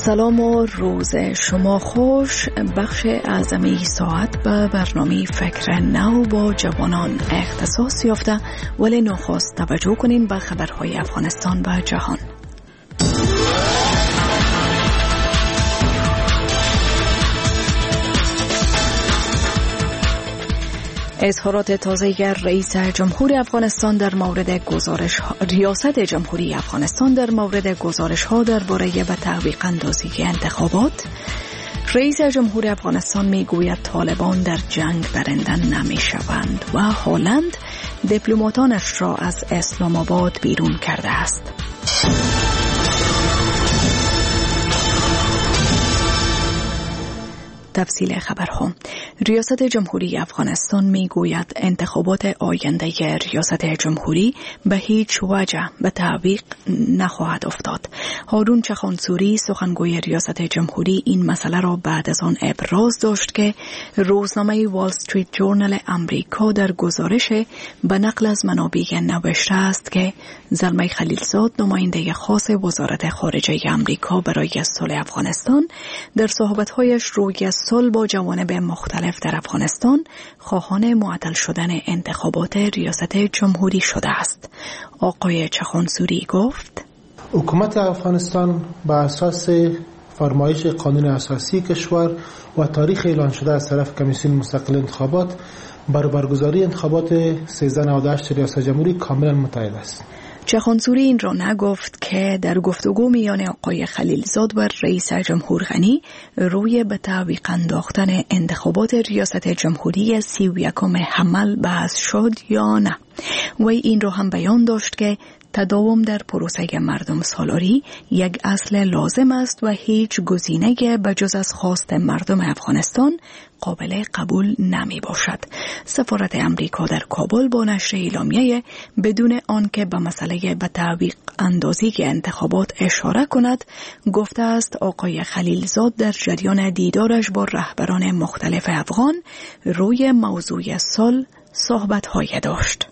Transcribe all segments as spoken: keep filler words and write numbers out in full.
سلام و روز شما خوش. بخش اعظمی ساعت به برنامه فکر نو با جوانان اختصاص یافته، ولی نخست توجه کنین به خبرهای افغانستان و جهان. اظهارات تازه رئیس جمهور افغانستان در مورد گزارش ها، ریاست جمهوری افغانستان در مورد گزارش ها درباره به تعویق اندازی انتخابات. رئیس جمهور افغانستان می گوید طالبان در جنگ برنده نمی شوند و هلند دیپلماتانش را از اسلام آباد بیرون کرده است. تفصیل خبرها. ریاست جمهوری افغانستان می گوید انتخابات آینده ریاست جمهوری به هیچ وجه به تعویق نخواهد افتاد. هارون چخانسوری سخنگوی ریاست جمهوری این مسئله را بعد از آن ابراز داشت که روزنامه وال استریت جورنال امریکا در گزارش به نقل از منابع نوشته است که زلمه خلیلزاد، نماینده خاص وزارت خارجه امریکا برای صلح افغانستان، در صحبت‌هایش روی صلح با جوانب مختلف در افغانستان خواهان معطل شدن انتخابات ریاست جمهوری شده است. آقای چخانسوری گفت: حکومت افغانستان بر اساس فرمایش قانون اساسی کشور و تاریخ اعلان شده از طرف کمیسیون مستقل انتخابات بر برگزاری انتخابات سیزده نود و هشت ریاست جمهوری کاملا متعهد است. چخانسوری این را نگفت که در گفتگو میان آقای خلیلزاد و رئیس جمهور غنی روی به تعویق انداختن انتخابات ریاست جمهوری سی و یکم حمل بحث شد یا نه. وی این را هم بیان داشت که تداوم در پروسه مردم سالاری یک اصل لازم است و هیچ گزینه بجز از خواست مردم افغانستان قابل قبول نمی باشد. سفارت امریکا در کابل با نشر اعلامیه بدون آنکه به مسئله به تعویق اندازی انتخابات اشاره کند گفته است آقای خلیلزاد در جریان دیدارش با رهبران مختلف افغان روی موضوع صلح صحبت‌های داشت.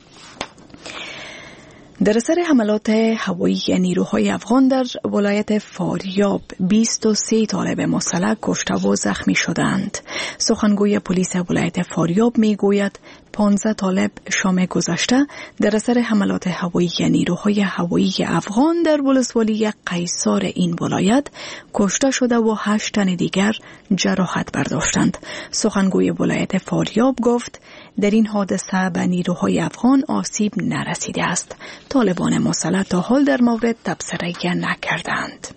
در اثر حملات هوایی نیروهای افغان در ولایت فاریاب بیست و سه طالب مسلح کشته و زخمی شدند. سخنگوی پلیس ولایت فاریاب میگوید پانزده طالب شام گذشته در اثر حملات هوایی نیروهای هوایی افغان در ولسوالی قیصار این ولایت کشته شده و هشت تن دیگر جراحت برداشتند. سخنگوی ولایت فاریاب گفت در این حادثه به نیروهای افغان آسیب نرسیده است. طالبان مسلح تا حال در مورد تبصره نکردند.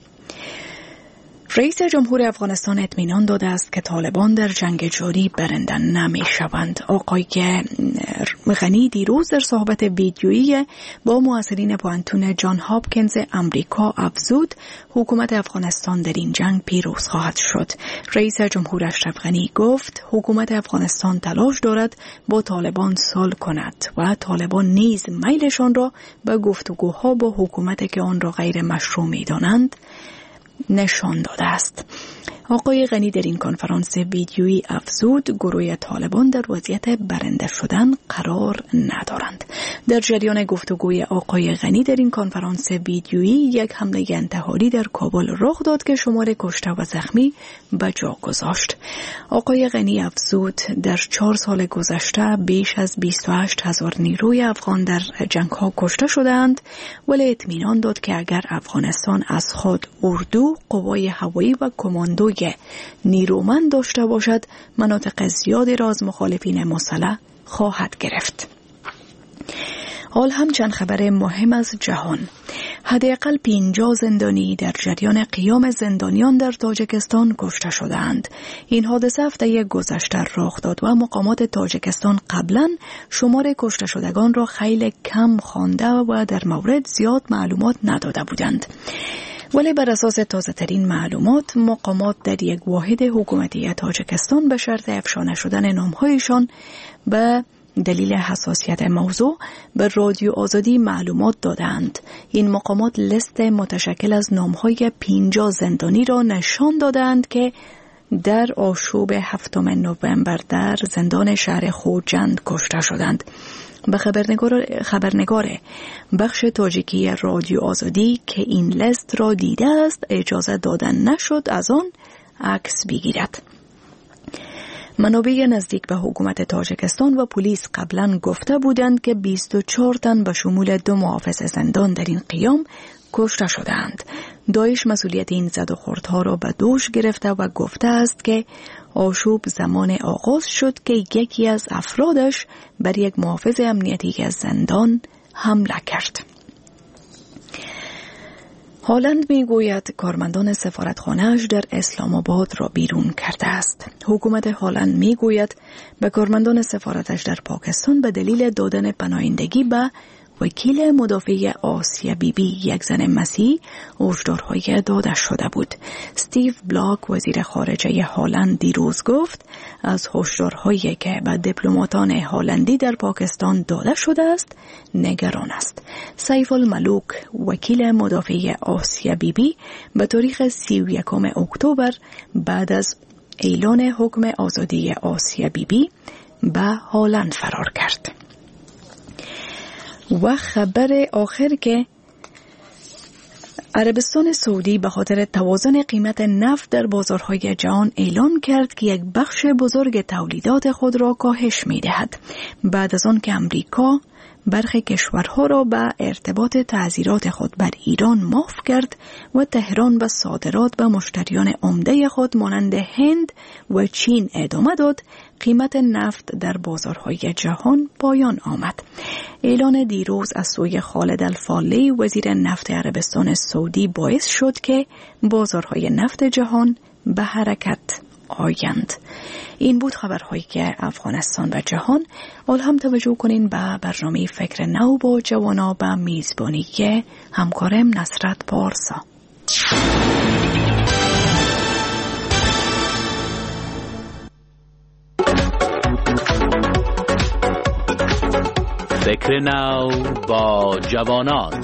رئیس جمهور افغانستان اطمینان داده است که طالبان در جنگ جاری برنده نمی شوند. آقای غنی دیروز در صحبت ویدیویی با مؤثرین پوانتون جان هاپکینز امریکا افزود حکومت افغانستان در این جنگ پیروز خواهد شد. رئیس جمهور اشرف غنی گفت حکومت افغانستان تلاش دارد با طالبان صلح کند و طالبان نیز میلشان را به گفتگوها با حکومت که آن را غیر مشروع می‌دانند نشان داده است. آقای غنی در این کنفرانس ویدیویی افزود گروه طالبان در وضعیت برنده شدن قرار ندارند. در جریان گفتگوی آقای غنی در این کنفرانس ویدیویی یک حمله انتحاری در کابل رخ داد که شمار کشته و زخمی به جا گذاشت. آقای غنی افزود در چهار سال گذشته بیش از بیست و هشت هزار نیروی افغان در جنگ ها کشته شدند، ولی اطمینان داد که اگر افغانستان از خود اردو، قوای هوایی و کماندو نیرومند داشته باشد مناطق زیادی را از مخالفین مسلح خواهد گرفت. حال هم چند خبر مهم از جهان. حداقل پنجاه زندانی در جریان قیام زندانیان در تاجیکستان کشته شدند. این حادثه هفته گذشته رخ داد و مقامات تاجیکستان قبلا شمار کشته شدگان را خیلی کم خوانده و در مورد زیاد معلومات نداده بودند. ولی بر اساس تازه ترین معلومات مقامات در یک واحد حکومتی تاجیکستان به شرط افشا نشدن نامهایشان به دلیل حساسیت موضوع به رادیو آزادی معلومات دادند. این مقامات لیست متشکل از نامهای پنجاه زندانی را نشان دادند که در آشوب هفتم نوامبر در زندان شهر خوجند کشته شدند. به خبرنگار خبرنگار بخش تاجیکی رادیو آزادی که این لیست را دیده است اجازه دادن نشد از آن عکس بگیرد. منابع نزدیک به حکومت تاجیکستان و پلیس قبلا گفته بودند که بیست و چهار تن به شمول دو محافظ زندان در این قیام کشته شدند. داعش مسئولیت این زد و خوردها را به دوش گرفته و گفته است که آشوب زمان آغاز شد که یکی از افرادش بر یک محافظ امنیتی از زندان حمله کرد. هالند می گوید کارمندان سفارتخانه‌اش در اسلام آباد را بیرون کرده است. حکومت هالند می گوید به کارمندان سفارتش در پاکستان به دلیل دادن پناهندگی به وکیل مدافع آسیا بیبی یک زن مسیحی هشدارهای داده شده بود. استیو بلاک وزیر خارجه هالند دیروز گفت از هشدارهایی که به دیپلماتان هالندی در پاکستان داده شده است نگران است. سیف الملوک وکیل مدافع آسیا بیبی به تاریخ سی و یکم اکتبر بعد از اعلان حکم آزادی آسیا بیبی به هالند فرار کرد. و خبر آخر که عربستان سعودی به خاطر توازن قیمت نفت در بازارهای جهان اعلان کرد که یک بخش بزرگ تولیدات خود را کاهش می دهد بعد از آن که امریکا برخی کشورها را به ارتباط تعزیرات خود بر ایران معاف کرد و تهران به صادرات به مشتریان عمده خود مانند هند و چین ادامه داد. قیمت نفت در بازارهای جهان پایان آمد. اعلان دیروز از سوی خالد الفالی وزیر نفت عربستان سعودی باعث شد که بازارهای نفت جهان به حرکت آیند. این بود خبرهایی که افغانستان و جهان. حال هم توجه کنین به برنامه فکر نو با جوانا به میزبانی که همکارم نصرت پارسا. فکر نو با جوانان.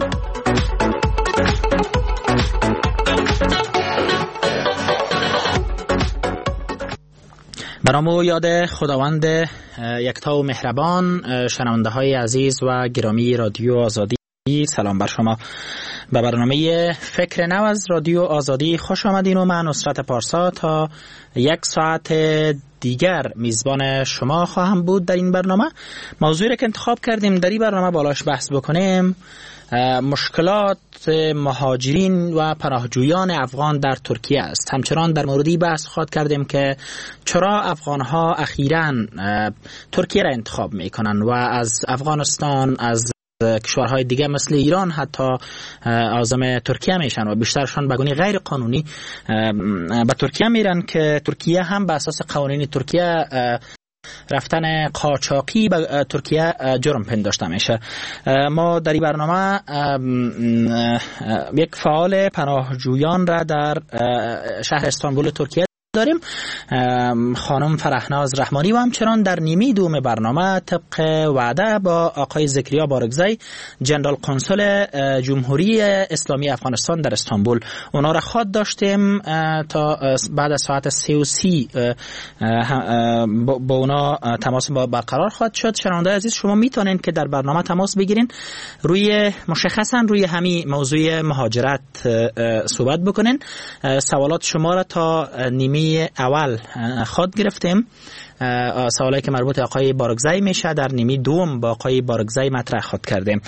برامو یاد خداوند یکتا و مهربان. شنونده های عزیز و گرامی رادیو آزادی، سلام بر شما. به برنامه فکر نو از رادیو آزادی خوش آمدین و من نصرت پارسا تا یک ساعت دیگر میزبان شما خواهم بود. در این برنامه موضوعی که انتخاب کردیم در این برنامه بالاش بحث بکنیم مشکلات مهاجرین و پناهجویان افغان در ترکیه است. همچنان در موردی بحث خواهد کردیم که چرا افغانها اخیراً ترکیه را انتخاب میکنن و از افغانستان، از کشورهای دیگه مثل ایران حتی عازم ترکیه میشن و بیشترشان به گونه غیر قانونی به ترکیه میرن که ترکیه هم به اساس قوانین ترکیه رفتن قاچاقی به ترکیه جرم پنداشته میشه. ما در این برنامه یک فعال پناهجویان را در شهر استانبول ترکیه داریم، خانم فرهناز رحمانی، و همچنان در نیمه دوم برنامه طبق وعده با آقای زکریا بارگزی، جنرال قنسل جمهوری اسلامی افغانستان در استانبول. اونا را خواد داشتیم تا بعد از ساعت سه و سی با اونا تماس برقرار خواهد شد. شنونده عزیز، شما میتونین که در برنامه تماس بگیرین، روی مشخصا روی همین موضوع مهاجرت صحبت بکنین. سوالات شما را تا نیمه اول خود گرفتیم، سوالی که مربوط آقای بارگزی میشه در نیمه دوم با آقای بارگزی مطرح خود کردیم.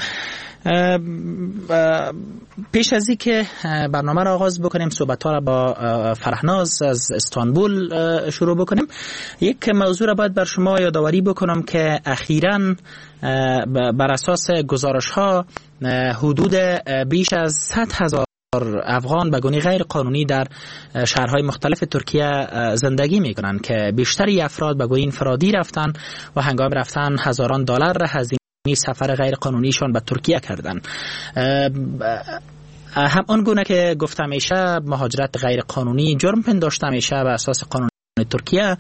پیش از این که برنامه را آغاز بکنیم، صحبت ها را با فرهناز از استانبول شروع بکنیم، یک موضوع را باید بر شما یادآوری بکنم که اخیراً بر اساس گزارش ها حدود بیش از صد هزار افغان به گونه غیر قانونی در شهرهای مختلف ترکیه زندگی میکنن که بیشتری افراد به گونه انفرادی رفتن و هنگام رفتن هزاران دلار را هزینه سفر غیر قانونیشان به ترکیه کردن. هم آن گونه که گفته میشه مهاجرت غیر قانونی جرم پنداشته میشه به اساس قانون ترکیه.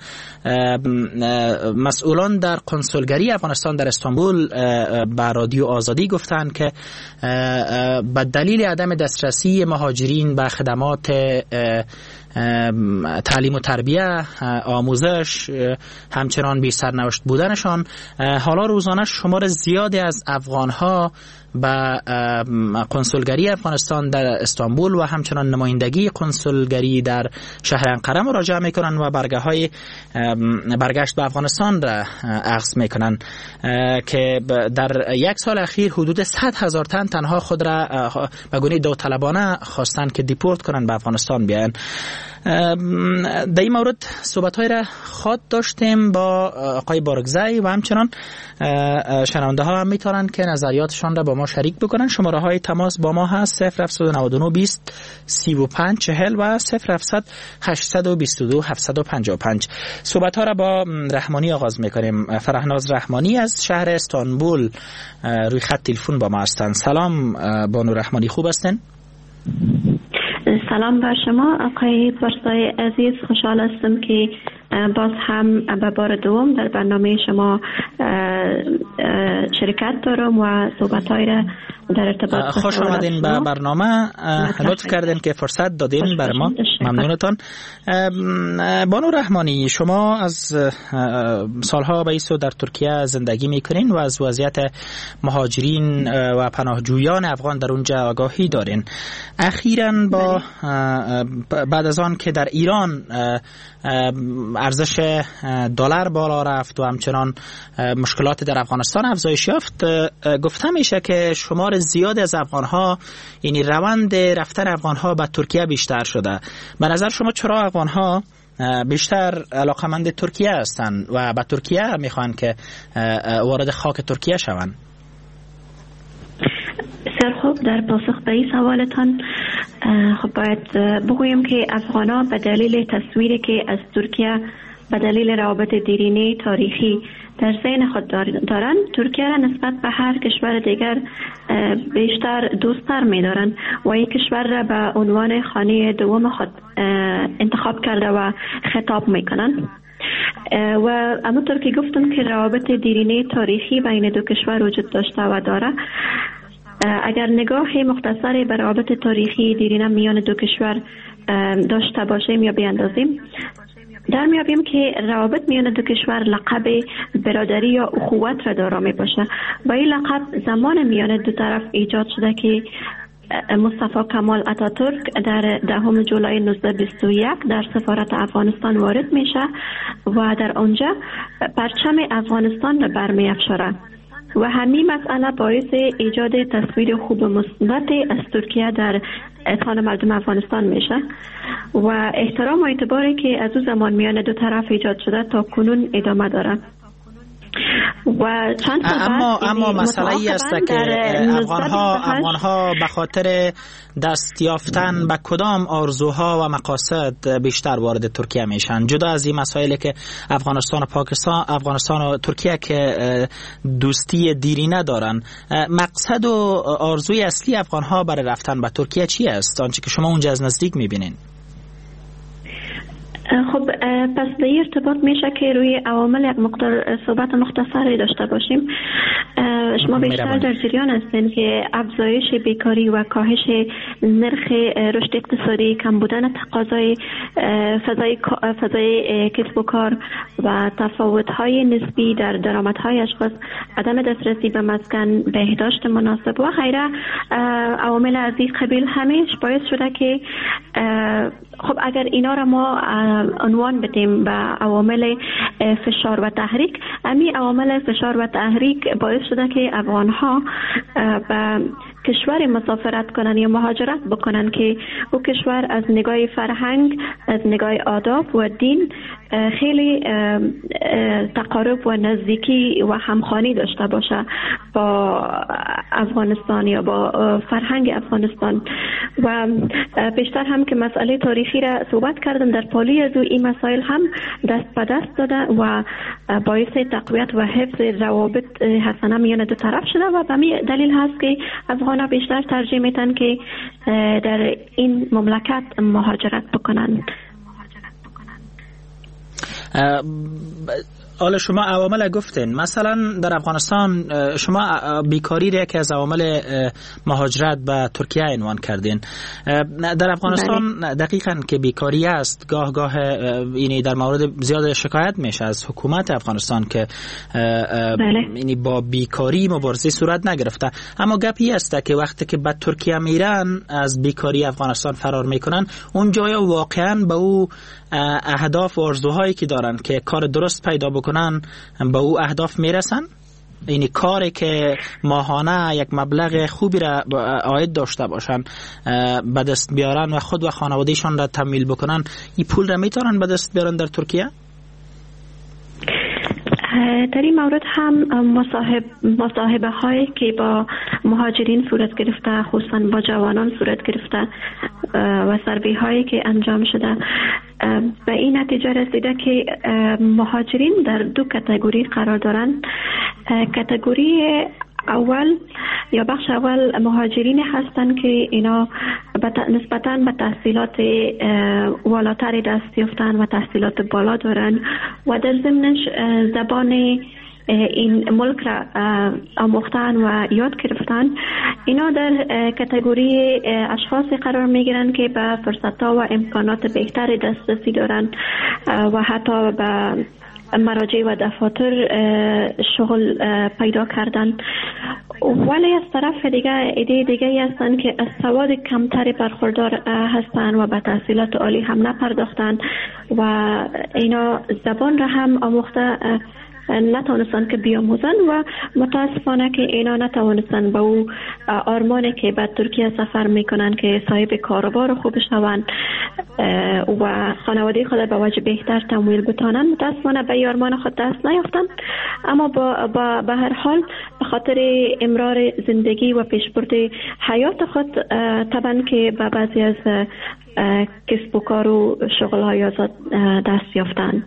مسئولان در کنسولگری افغانستان در استانبول به رادیو آزادی گفتند که به دلیل عدم دسترسی مهاجرین به خدمات تعلیم و تربیه، آموزش، همچنان بی سرنوشت بودنشان. حالا روزانه شمار زیادی از افغانها به کنسولگری افغانستان در استانبول و همچنان نمایندگی کنسولگری در شهر انقره مراجعه میکنن و برگه های برگشت به افغانستان را اخذ میکنن که در یک سال اخیر حدود صد هزار تن تنها خود را به گونه داوطلبانه خواستن که دیپورت کنن به افغانستان بیاین. در این مورد صحبت‌های را خواهد داشتیم با آقای بارگزی و همچنان شنونده ها هم میتونن که نظریاتشان را با ما شریک بکنن. شماره های تماس با ما هست صفر هفت نه نه بیست سی و پنج چهل و صفر هفت هشت دو دو هفت پنج پنج. صحبت ها را با رحمانی آغاز میکنیم. فرهناز رحمانی از شهر استانبول روی خط تلفن با ما هستند. سلام بانو رحمانی، خوب هستین؟ سلام بر شما آقای پارسای عزیز، خوشحال هستم که باز هم به بار دوم در برنامه شما شرکت دارم و صحبت‌های را در ارتباط خوش آمدین به برنامه، لطف کردین که فرصت دادین بر ما، ممنونتان. بانو رحمانی، شما از سالها به ایسو در ترکیه زندگی میکنین و از وضعیت مهاجرین و پناهجویان افغان در اونجا آگاهی دارین. اخیراً با بعد از آن که در ایران ارزش دلار بالا رفت و همچنان مشکلات در افغانستان افزایش یافت، گفته میشه که شمار زیادی از افغانها، یعنی روند رفتن افغانها به ترکیه بیشتر شده. به نظر شما چرا افغانها بیشتر علاقمند ترکیه هستند و به ترکیه میخوان که وارد خاک ترکیه شوند؟ بسیار خوب، در پاسخ به این سوالتان خب باید بگویم که افغان‌ها به دلیل تصویری که از ترکیه به دلیل روابط دیرینه تاریخی در ذهن خود دارند، ترکیه را نسبت به هر کشور دیگر بیشتر دوست‌تر می‌دارند و این کشور را به عنوان خانه دوم خود انتخاب کرده و خطاب می‌کنند. و همونطور که گفتم که روابط دیرینه تاریخی بین دو کشور وجود داشته و داره. اگر نگاه مختصری به روابط تاریخی دیرینه میان دو کشور داشته باشیم یا بیاندازیم، در میابیم که روابط میان دو کشور لقب برادری یا اخوت را دارا می باشه و این لقب زمان میان دو طرف ایجاد شده که مصطفی کمال اتاتورک در دهم جولای نوزده بیست و یک در سفارت افغانستان وارد میشه و در آنجا پرچم افغانستان را برمی افشاره و همین مسئله باعث ایجاد تصویر خوب مثبت از ترکیه در اذهان مردم افغانستان میشه و احترام و اعتباری که از او زمان میان دو طرف ایجاد شده تا کنون ادامه داره. و چند اما اما مسئله ای است که افغان‌ها افغان‌ها به خاطر دست یافتن به کدام آرزوها و مقاصد بیشتر وارد ترکیه میشن، جدا از این مسائلی که افغانستان و پاکستان، افغانستان و ترکیه که دوستی دیرینه دارن، مقصد و آرزوی اصلی افغان‌ها برای رفتن به ترکیه چی است، آنچه که شما اونجا از نزدیک میبینین؟ خب پس به این ارتباط میشه که روی عوامل یک مقدار صحبت مختصری داشته باشیم. شما بیشتر در جریان هستین که افزایش بیکاری و کاهش نرخ رشد اقتصادی، کم بودن تقاضای فضای فضای کسب و کار و تفاوت‌های نسبی در درآمدهای اشخاص، عدم دسترسی به مسکن، بهداشت مناسب و غیره عوامل از این قبیل همیش باعث شده که خب اگر اینا را ما عنوان بدیم به عوامل فشار و تحریک، همین عوامل فشار و تحریک باعث شده که افغان‌ها به کشور مسافرت کنن یا مهاجرت بکنن که او کشور از نگاه فرهنگ، از نگاه آداب و دین خیلی تقارب و نزدیکی و همخوانی داشته باشه با افغانستان یا با فرهنگ افغانستان. و بیشتر هم که مسئله تاریخی را صحبت کردم، در پالی از این مسائل هم دست به دست داده و باعث تقویت و حفظ روابط حسنه میان دو طرف شده و به همین دلیل هست که افغان‌ها بیشتر ترجیح میتن که در این مملکت مهاجرت بکنن. حالا شما عوامل گفتین، مثلا در افغانستان شما بیکاری را که از عوامل مهاجرت به ترکیه عنوان کردین. در افغانستان بله. دقیقاً که بیکاری است، گاه گاه اینی در مورد زیاد شکایت میشه از حکومت افغانستان که بله. اینی با بیکاری مبارزه صورت نگرفته، اما گپی است که وقتی که به ترکیه میرن از بیکاری افغانستان فرار میکنن، اون جایا واقعاً به او اهداف و آرزوهایی که دارن که کار درست پیدا بکنن به او اهداف میرسن. یعنی کاری که ماهانه یک مبلغ خوبی را عاید داشته باشن به دست بیارن و خود و خانوادهشان را تمویل بکنن، این پول را میتونن به دست بیارن در ترکیه؟ در این مورد هم مصاحب مصاحبه هایی که با مهاجرین صورت گرفته، خصوصا با جوانان صورت گرفته و سروی هایی که انجام شده، به این نتیجه رسیده که مهاجرین در دو کاتگوری قرار دارند. کاتگوری اول یا بخش اول مهاجرین هستند که اینا نسبتاً به تحصیلات والاتر دست یافتن و تحصیلات بالا دارن و در ضمنش زبان این ملک را آموختن و یاد گرفتن. اینا در کاتگوری اشخاصی قرار میگیرن که به فرصت‌ها و امکانات بهتری دسترسی دارن و حتی به مراجع و دفاتر شغل پیدا کردن. ولی از طرف دیگه ایده دیگه هستن که از سواد کمتری برخوردار هستن و به تحصیلات عالی هم نپرداختن و اینا زبان را هم آموخته نتوانستن که بیاموزن و متاسفانه که اینا نتوانستن به او آرمانی که به ترکیه سفر میکنن که صاحب کاروبار خوب شوند و خانواده خود به وجه بهتر تمویل بتانن، متاسفانه به آرمان خود دست نیافتن. اما با, با به هر حال به خاطر امرار زندگی و پیشبرد حیات خود طبعا که به بعضی از کسب و کار و شغل های آزاد دست یافتن.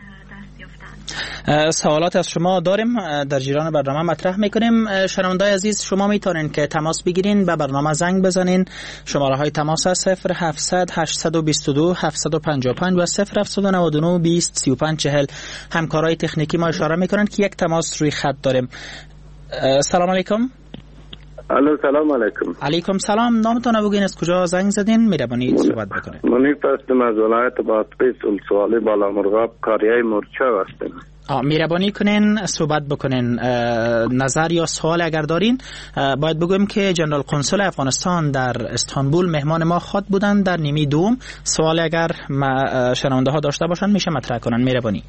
سوالات از شما داریم در جریان برنامه مطرح میکنیم. شنوندای عزیز، شما میتونین که تماس بگیرین، به برنامه زنگ بزنین. شماره های تماس است صفر هفتصد هشتصد و بیست و دو هفتصد و پنجاه و پنج و صفر هفتصد و نود و نه بیست سی و پنج چهل. همکارای تکنیکی ما اشاره میکنن که یک تماس روی خط داریم. سلام علیکم. الو سلام علیکم. علیکم سلام. نامتون بگین، از کجا زنگ زدین؟ میربانی صحبت بکنین. منیف هستم از ولایت بادغیس ولسوالی بالامرغاب، کاریای مورچه هستم. میربانی کنین صحبت بکنین. نظر یا سوال اگر دارین، باید بگویم که جنرال قنسل افغانستان در استانبول مهمان ما خود بودن در نیمه دوم. سوال اگر شنونده ها داشته باشن میشه مطرح کنن. میربانی.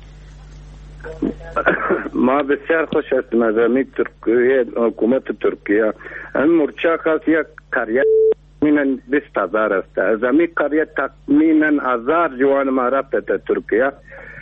ما بسیار خوش هستیم از امی ترکیه، حکومت ترکیه. این مورچه خاص یک قریه تقریباً بیست هزار است. از امی قریه تقریباً هزار جوان ما رفته تا ترکیه.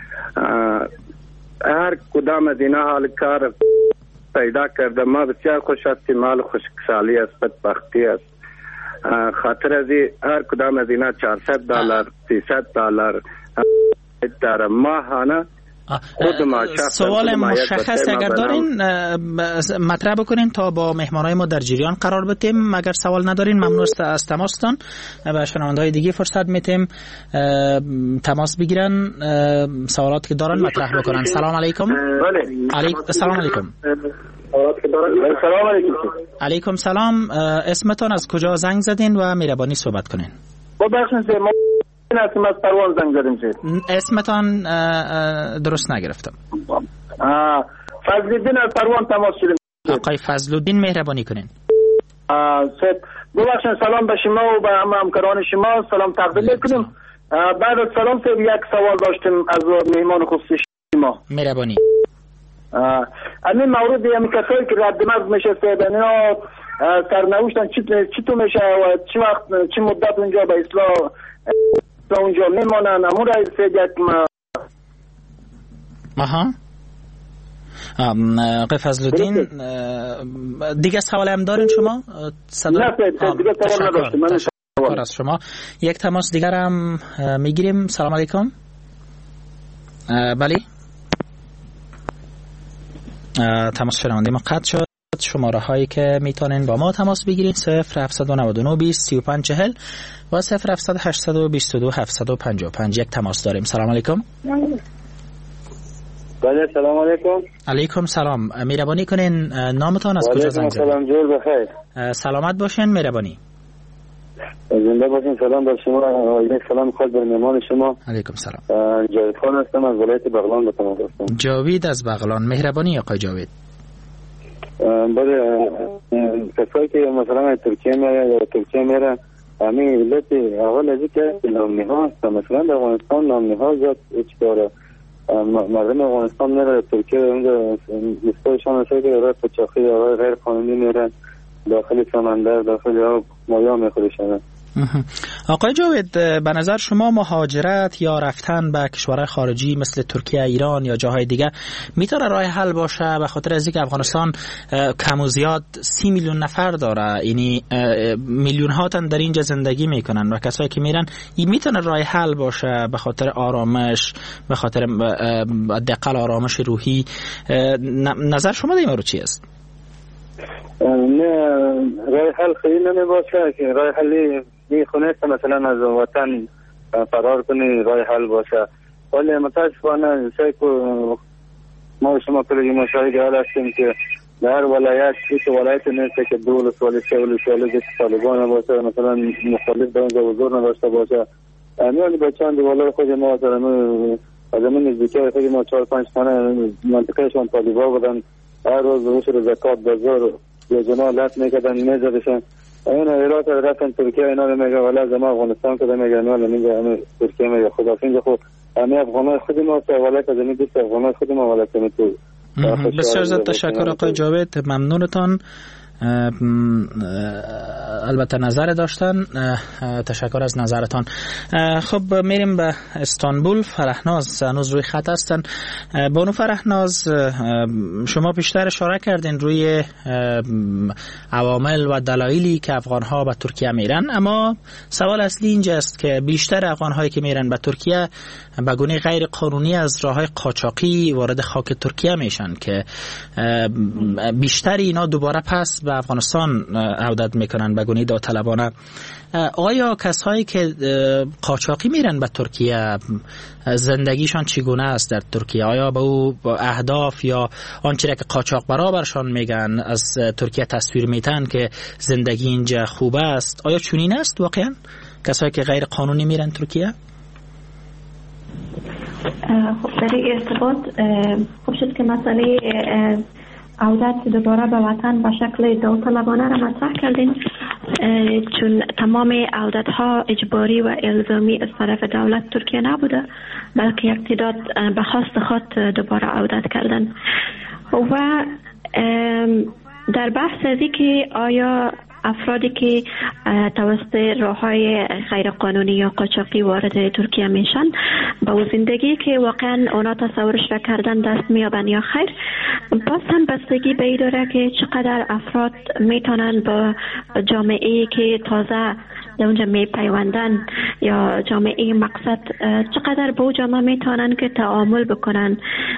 هر کدام از اینا حال کار پیدا کرده. ما بسیار خوش هستیم، حال خوشحالی است، بدبختی است. خاطر از هر کدام از اینا چهارصد دلار سیصد دلار در ماهانه. سوال مشخص اگر دارین مطرح بکنین تا با مهمانای ما در جریان قرار بدیم. اگر سوال ندارین ممنون از تماستان. به شنونده‌های دیگه فرصت میتیم تماس بگیرن، سوالات که دارن مطرح بکنن. سلام علیکم. علیکم سلام علیکم. سلام علیکم. علیکم سلام. اسمتون از کجا زنگ زدین و مهربانی صحبت کنین؟ ببخشید ما نسیم از پروان زنگ زدیم. اسمتان درست نگرفتم. فضلالدین از پروان تماس شدیم. آقای فضلالدین مهربانی کنین. ببخشید سلام به شما و به همه همکاران شما سلام تقدیم میکنیم. بعد از سلام سه یک سوال داشتیم از مهمان خصوصی شما. مهربانی. همین مورد هم کسایی که رد مغز میشه اینا سرنوشتن چی تو میشه و چی وقت چی مدت اونجا به اصلاح اونجا میمانن. امون رئیس یک ما آها آقای فضلالدین دیگه سوال هم دارین شما؟ صدا... نه دیگه سوال نداشتم. من سوال از شما. یک تماس دیگر هم میگیریم. سلام علیکم. بله تماس شنونده ما قطع شد. شماره هایی که میتونین با ما تماس بگیرین صفر هفتصد و نود و نه بیست سی و پنج چهل و صفر هفتصد هشتصد و بیست و دو هفتصد و پنجاه و پنج. یک تماس داریم. سلام علیکم. سلام بله سلام علیکم. علیکم سلام. مهربانی کنین نامتان از کجا زنگ زدید؟ سلام جور بخیر. سلامت باشین. مهربانی. زنده باشین. سلام بر شما. یک سلام خاص بر مهمان شما. علیکم سلام. جاوید خان هستم از ولایت بغلان به تماس هستم. جاوید از بغلان. مهربانی آقای جاوید. بله کسایی که مثلا ترکیه میره یا ترکیه میره همین علت اول از اینکه نامنی ها هست. مثلا در افغانستان نامنی ها زیاد اجباره. مردم افغانستان میره ترکیه اونجا مستایشان هسته که رای قاچاقی یا غیر قانونی میره داخل سمندر داخل آب مایا میخورشن. آقای جاوید به نظر شما مهاجرت یا رفتن به کشورهای خارجی مثل ترکیه، ایران یا جاهای دیگه میتونه راه حل باشه؟ به خاطر از اینکه افغانستان کم و زیاد سی میلیون نفر داره، یعنی میلیون ها تن در اینجا زندگی میکنن و کسایی که میرن این میتونه راه حل باشه به خاطر آرامش، به خاطر حداقل آرامش روحی. نظر شما در این مورد چی است؟ نه راه حل خیلی نمی باشه که راه حلی میخونه مثلا از وطن فرار کنی راه حل باشه، ولی متاسفانه شاید ما شما کلی مشاهد حال هستیم که در ولایت هیچ ولایت نیست که دولت ولی شغل شغل که طالبان باشه مثلا مخالف در اونجا حضور نداشته باشه. میانی بچه‌ان دیوالای خود ما از زمین نزدیکی خود ما چهار پنج خانه منطقهشان طالبان بودن، هر روز روش زکات بازار یا جنا لط میکردن میزدشن. این ایرات رفتن ترکیه اینا رو میگه ولی از ما افغانستان کده میگه نه میگه همه ترکیه میگه خدا اینجا خود همه افغانای خود ما سه ولی که زمین بیست افغانای خود ما ولی که تو. بسیار زیاد تشکر آقای جاوید، ممنونتان. البته نظر داشتن، تشکر از نظرتان. خب میریم به استانبول. فرهناز هنوز روی خط هستن. بانو فرهناز، شما بیشتر اشاره کردین روی عوامل و دلایلی که افغانها به ترکیه میرن، اما سوال اصلی اینجاست که بیشتر افغانهایی که میرن به ترکیه به گونه غیر قانونی از راههای قاچاقی وارد خاک ترکیه میشن که بیشتر اینا دوباره پس به افغانستان عودت میکنن به گونه داوطلبانه. آیا کسایی که قاچاقی میرن به ترکیه زندگیشان چگونه است در ترکیه؟ آیا به او با اهداف یا آنچه که قاچاق برابرشان میگن از ترکیه تصویر میتن که زندگی اینجا خوب است؟ آیا چنین است واقعا کسایی که غیر قانونی میرن ترکیه؟ خب در این ارتباط خوب شد که مسئله عودت دوباره به وطن به شکل داوطلبانه را مطرح کردین، چون تمام عودت ها اجباری و الزامی از طرف دولت ترکیه نبوده، بلکه یک تعداد به خواست خود دوباره عودت کردن. و در بحث از که آیا افرادی که توسط راه‌های غیر قانونی یا قاچاقی وارد ترکیه میشن با زندگی که واقعا اونا تصورش را کردن دست میابن یا خیر، باز هم بستگی به این داره که چقدر افراد میتونن با جامعه‌ای که تازه در اونجا میپیوندن یا جامعه مقصد چقدر با جامعه میتونن که تعامل بکنن،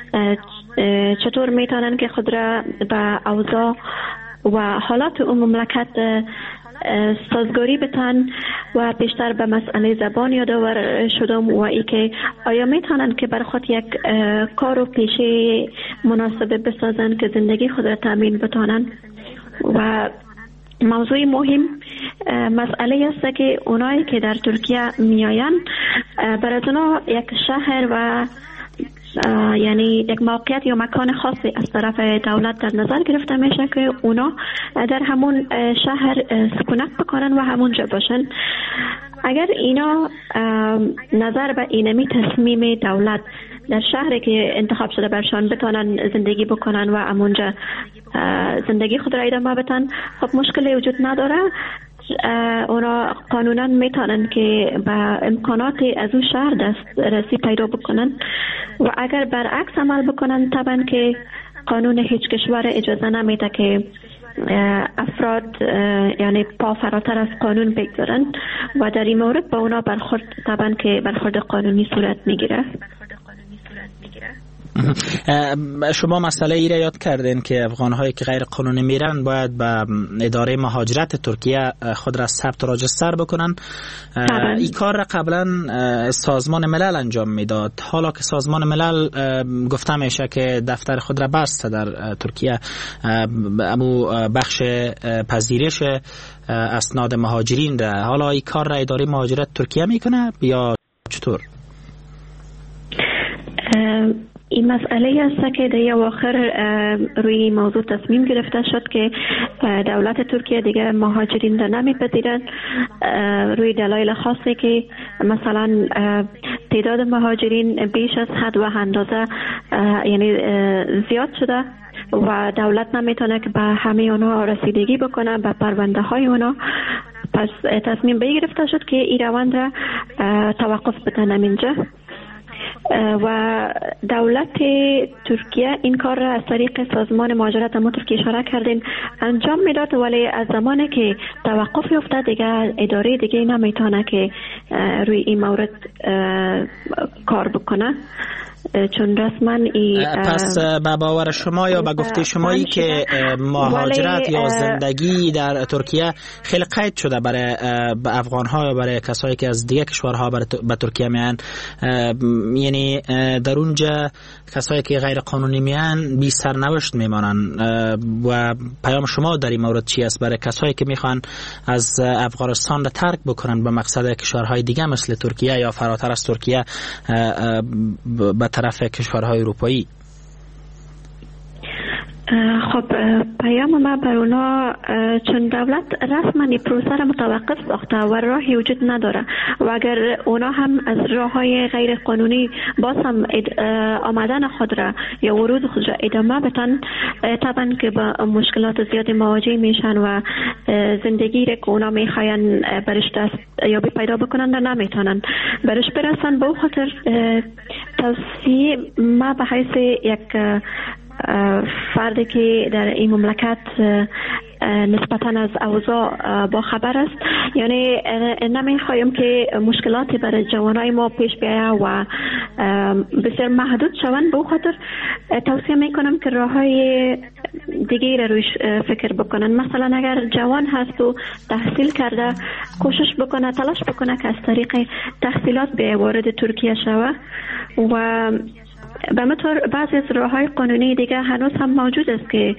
چطور میتونن که خود را به اوضاع و حالات اون مملکت سازگاری بتن و بیشتر به مسئله زبان یادآور شدم و ای که آیا میتونن که بر خود یک کار و پیشه مناسبه بسازن که زندگی خود را تامین بتونن. و موضوع مهم مسئله است که اونایی که در ترکیه میآین برای اونا یک شهر و یعنی یک موقعیت یا مکان خاصی از طرف دولت در نظر گرفته میشه که اونا در همون شهر سکونت بکنن و همونجا باشن. اگر اینا نظر به اینمی تصمیم دولت در شهری که انتخاب شده برشان بتونن زندگی بکنن و همونجا زندگی خود را ادامه بدن، خب مشکلی وجود نداره. اونا قانونا میتونن که با امکانات از اون شهر دسترسی پیدا بکنن و اگر برعکس عمل بکنن طبعا که قانون هیچ کشور اجازه نمیده که افراد یعنی پا فراتر از قانون بگذارن و در این مورد با اونا برخورد طبعا که برخورد قانونی صورت میگیره. شما مسئله ای را یاد کردین که افغان‌هایی که غیر قانونی میرن باید به اداره مهاجرت ترکیه خود را ثبت و راجستر بکنن. این کار را قبلا سازمان ملل انجام میداد، حالا که سازمان ملل گفته میشه که دفتر خود را بسته در ترکیه، امو بخش پذیرش اسناد مهاجرین را، حالا این کار را اداره مهاجرت ترکیه میکنه یا چطور؟ این مسئله است که در اواخر روی موضوع تصمیم گرفته شد که دولت ترکیه دیگه مهاجرین را نمیپذیرد، روی دلایل خاصی که مثلا تعداد مهاجرین بیش از حد و اندازه یعنی زیاد شده و دولت نمیتونه که به همه اونا رسیدگی بکنه به پرونده های اونا. پس تصمیم بگرفته شد که این روند را توقف بدن اینجا و دولت ترکیه این کار را از طریق سازمان مهاجرت همونطور که اشاره کردین انجام میداد، ولی از زمانی که توقف یافته دیگه اداره دیگه نمیتونه که روی این مورد کار بکنه، چون رسما ای پس به باور شما یا به گفته شمایی که مهاجرت یا زندگی در ترکیه خیلی قید شده برای افغان ها یا برای کسایی که از دیگه کشورها به ترکیه میان، یعنی در اونجا کسایی که غیر قانونی میان بی سرنوشت میمانن و پیام شما در این مورد چی است برای کسایی که میخوان از افغانستان را ترک بکنن به مقصد کشورهای دیگه مثل ترکیه یا فراتر از ترکیه به طرف کشورهای اروپایی؟ خب پیام ما بر اونا، چون دولت رسما این پروسه را متوقف ساخته و راهی وجود نداره و اگر اونا هم از راه های غیر قانونی باز هم آمدن خود را یا ورود خود را ادامه بدن، طبعا که با مشکلات زیادی مواجه میشن و زندگی را که اونا میخواین برش دست یا پیدا بکنن را نمیتونن برش برسن. به خاطر توصیه ما به حیث یک فردی که در این مملکت نسبتاً از اوضاع با خبر است، یعنی نمیخوایم که مشکلاتی برای جوانای ما پیش بیاید و بسیار محدود شوند. به خاطر توصیه میکنم که راههای دیگه را روش فکر بکنن. مثلا اگر جوان هست و تحصیل کرده، کوشش بکنه، تلاش بکنه که از طریق تحصیلات به وارد ترکیه شود و به مطور بعضی از راه‌های قانونی دیگه هنوز هم موجود است که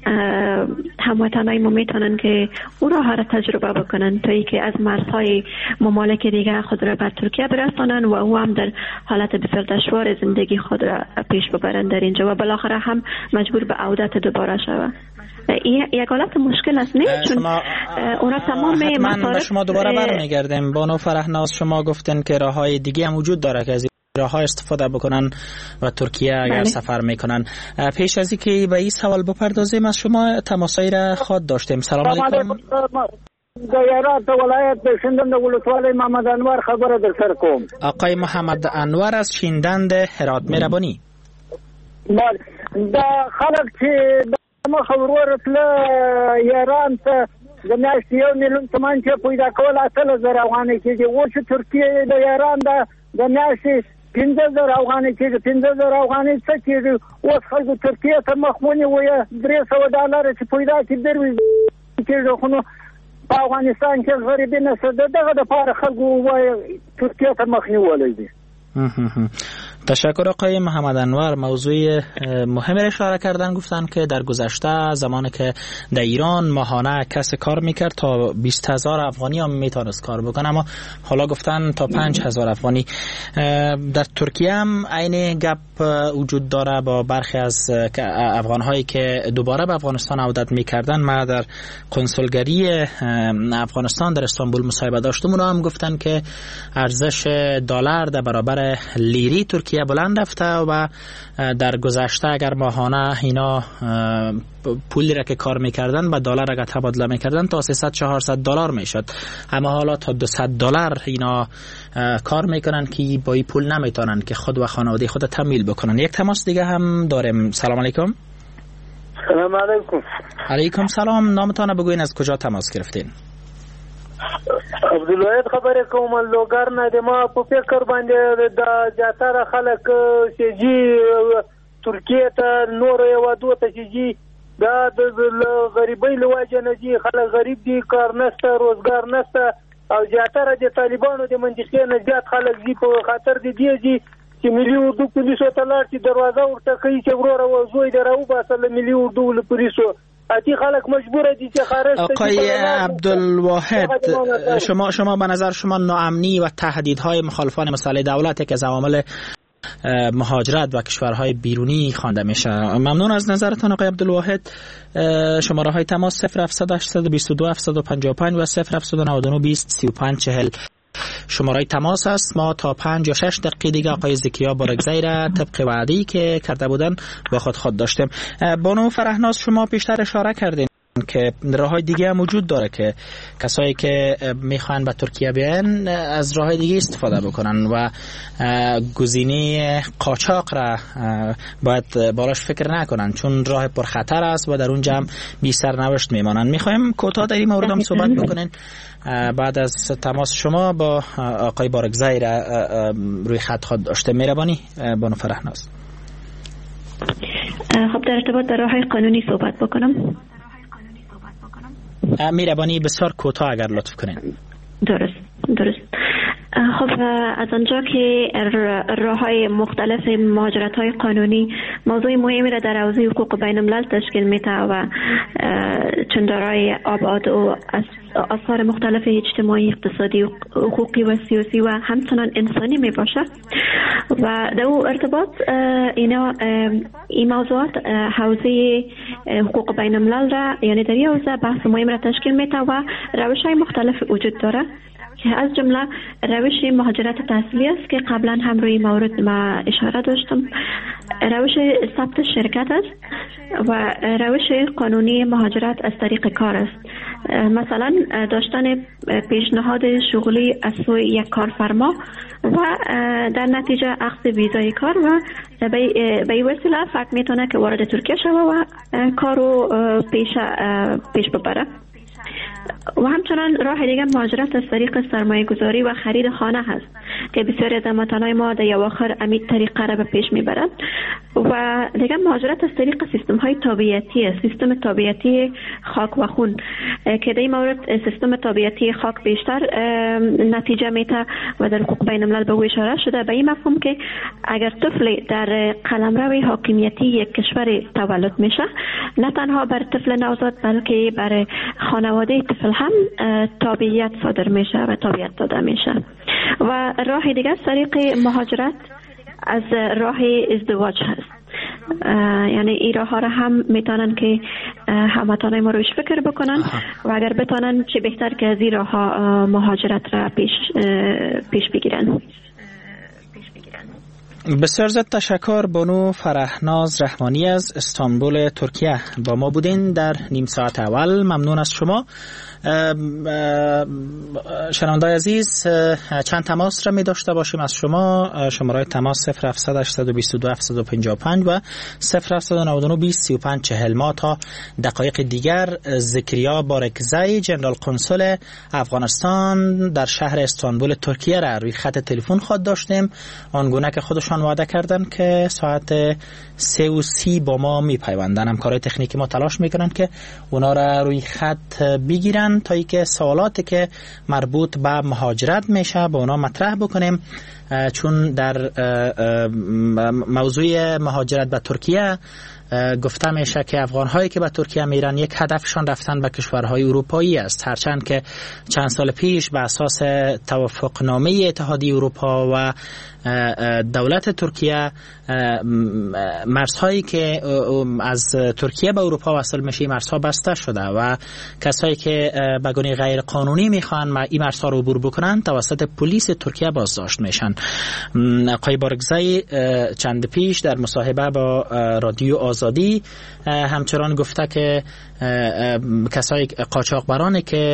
هموطنای ما میتونن که اون راه را تجربه بکنن تا ای که از مرزهای ممالک دیگه خود را بر ترکیه برسانن و او هم در حالت بسیار دشوار زندگی خود را پیش ببرن در اینجا و بالاخره هم مجبور به عودت دوباره شود. این یک حالت مشکل است، نه؟ چون اونا تمام مصارف. شما دوباره برمیگردیم. بانو فرهناز، شما گفتن که راه‌های دیگه هم وجود داره که از راه ها استفاده بکنن و ترکیه اگر بله. سفر میکنن. پیش از اینکه به این سوال بپردازیم از شما تماسایی را خود داشتیم. سلام علیکم. دایرات ولایت شیندند ولسوالی محمد انور خبر در سر کوم. آقای محمد انور از شیندند هرات مهربانی. بله دا خلق چې ما خبر ورتل ایران ته د میاشتې یو میلیون تومان چې پیدا کول اتل زر افغانۍ کېږي، اوس ترکیه د ایران د د میاشتې پنځه زره افغانۍ کېږي. پنځه زره افغانۍ څه کېږي؟ اوس خلکو ترکیې ته مخ ونیویه، درې سوه ډالره چې پیدا کړي دروي کېږي، خو نو په افغانستان کې غریبي نشته. د دغه دپاره خلکو ووایه ترکیې ته مخ نیولی دی. تشکر آقای محمد انور. موضوع مهم را اشاره کردن، گفتن که در گذشته زمانی که در ایران ماهانه کس کار میکرد تا بیست هزار افغانی هم میتونست کار بکنه، اما حالا گفتن تا پنج هزار افغانی. در ترکیه هم عین گپ وجود داره با برخی از افغانهایی که دوباره به افغانستان عودت میکردن. ما در کنسولگری افغانستان در استانبول مصاحبه داشتم، اونا هم گفتن که ارزش دلار در برابر لیری ترکیه بلند رفته و در گذشته اگر ماهانه اینا پولی را که کار میکردن با دلار اگر تبادله میکردن تا سیصد چهارصد دلار میشد، اما حالا تا دویست دلار اینا کار میکنن که با این پول نمیتونن که خود و خانواده خود تمویل بکنن. یک تماس دیگه هم داریم. سلام علیکم. سلام علیکم. علیکم سلام. نامتان بگوین، از کجا تماس گرفتین؟ عبدالواحد خبره کوم لوګر نه د ما په فکر باندې د جاتره خلک چې جی ترکیه ته نور هیوادو ته چې ځي دا د غریبۍ له وجې نه ځي. خلک غریب دي، کار نشته، روزګار نشته او زیاتره د طالبانو د منطقې نه زیات خلک ځي په خاطر د دې ځي چې ملي اردو پولیسو ته لاړ چې دروازه ورته کوي چې وروره وزوی دې راوباسه له ملي اردو له پولیسو. اتی خلک مجبور دي چې خارج ته. آقای عبدالواحد، شما شما به نظر شما ناامنی و تهدیدهای مخالفان مسئله دولت که از عوامل مهاجرت و کشورهای بیرونی خوانده میشه؟ ممنون از نظرتان آقای عبدالواحد. شماره های تماس صفر هفتصد هشتصد و بیست و دو هفتصد و پنجاه و پنج و صفر هفتصد و نود و نه بیست سی و پنج چهل شماره تماس است. ما تا پنج یا شش دقیقه دیگه آقای زکریا بارگزی را طبق وعده‌ای که کرده بودن با خود خود داشتیم. بانو فرهناز، شما پیشتر اشاره کردین که راه‌های دیگه هم وجود داره که کسایی که میخوان به ترکیه بیان از راه‌های دیگه استفاده بکنن و گزینه قاچاق را باید باراش فکر نکنن، چون راه پرخطر است و در اونجا هم بی سرنوشت میمانن. میخوایم کوتاه در این مورد هم صحبت بکنین بعد از تماس شما با آقای بارگزی را روی خط خود داشته. مهربانی بانو فرهناز. خب در ارتباط با راه‌های قانونی صحبت بکنم. مهربانی بسیار کوتاه اگر لطف کنین. درست درست. خب از آنجا که راه‌های مختلف مهاجرت‌های قانونی موضوع مهمی را در حوزه حقوق بین الملل تشکیل می‌ده و چون دارای ابعاد و آثار مختلف اجتماعی، اقتصادی، حقوقی و سیاسی و همچنان انسانی میباشد و در او ارتباط اینا این موضوعات حوزه حقوق بین الملل را یعنی در این حوزه بحث مهم را تشکیل میده و روش‌های مختلف وجود داره که از جمله روش مهاجرت تحصیلی است که قبلا هم روی مورد ما اشاره داشتم، روش ثبت شرکت است و روش قانونی مهاجرت از طریق کار است. مثلا داشتن پیشنهاد شغلی از سوی یک کارفرما و در نتیجه اخذ ویزای کار و به این وسیله فرد میتونه که وارد ترکیه شود و کارو پیش پیش ببره. و همچنان راه دیگه مهاجرت از طریق سرمایه گذاری و خرید خانه هست که بسیاری از هموطنان ما در اواخر امید طریقه را به پیش میبرند و دیگه مهاجرت از طریق سیستم های تابعیتی است، سیستم تابعیتی خاک و خون که در این مورد سیستم تابعیتی خاک بیشتر نتیجه میده و در حقوق بین الملل به او اشاره شده به این مفهوم که اگر طفل در قلمرو حاکمیتی یک کشور تولد میشه نه تنها بر طفل نوزاد بلکه بر خانواده طفل هم تابعیت صادر میشه و تابعیت داده میشه. و راه دیگه از طریق مهاجرت از راه ازدواج هست، یعنی این راه ها را هم میتونن که هموطنان ما روش فکر بکنن و اگر بتونن چه بهتر که از این راه ها مهاجرت را پیش پیش بگیرن. بسیار زیاد تشکر بانو فرهناز رحمانی از استانبول ترکیه با ما بودین در نیم ساعت اول. ممنون از شما. شنونده‌های عزیز، چند تماس را می داشته باشیم از شما. شماره تماس صفر هفتصد هشتصد و بیست و دو هفتصد و پنجاه و پنج و صفر هفتصد و نود و نه بیست سی و پنج چهل. ما تا دقایق دیگر زکریا بارگزی جنرال کنسول افغانستان در شهر استانبول ترکیه را روی خط تلفن خود داشتیم، آنگونه که خودشان وعده کردن که ساعت سه و سی با ما می پیوندن. همکارای تکنیکی ما تلاش میکنن که اونا را روی خط بگیرن تا ای که سوالاتی که مربوط به مهاجرت میشه با اونا مطرح بکنیم، چون در موضوع مهاجرت به ترکیه گفته میشه که افغان‌هایی که به ترکیه میرن یک هدفشان رفتن به کشورهای اروپایی است، هرچند که چند سال پیش به اساس توافقنامه اتحادیه اروپا و دولت ترکیه مرزهایی که از ترکیه به اروپا وصل میشه مرزها بسته شده و کسایی که به گونه غیر قانونی میخوان این مرزها رو عبور بکنن توسط پلیس ترکیه بازداشت میشن. آقای بارگزی چند پیش در مصاحبه با رادیو آزادی همچنان گفته که کسای قاچاقبرانی که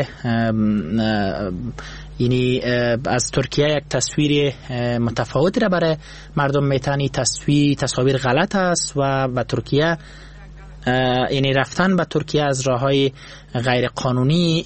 یعنی از ترکیه یک تصویر متفاوتی را برای مردم میتونی تصویر تصاویر غلط است و به ترکیه یعنی رفتن به ترکیه از راههای غیر قانونی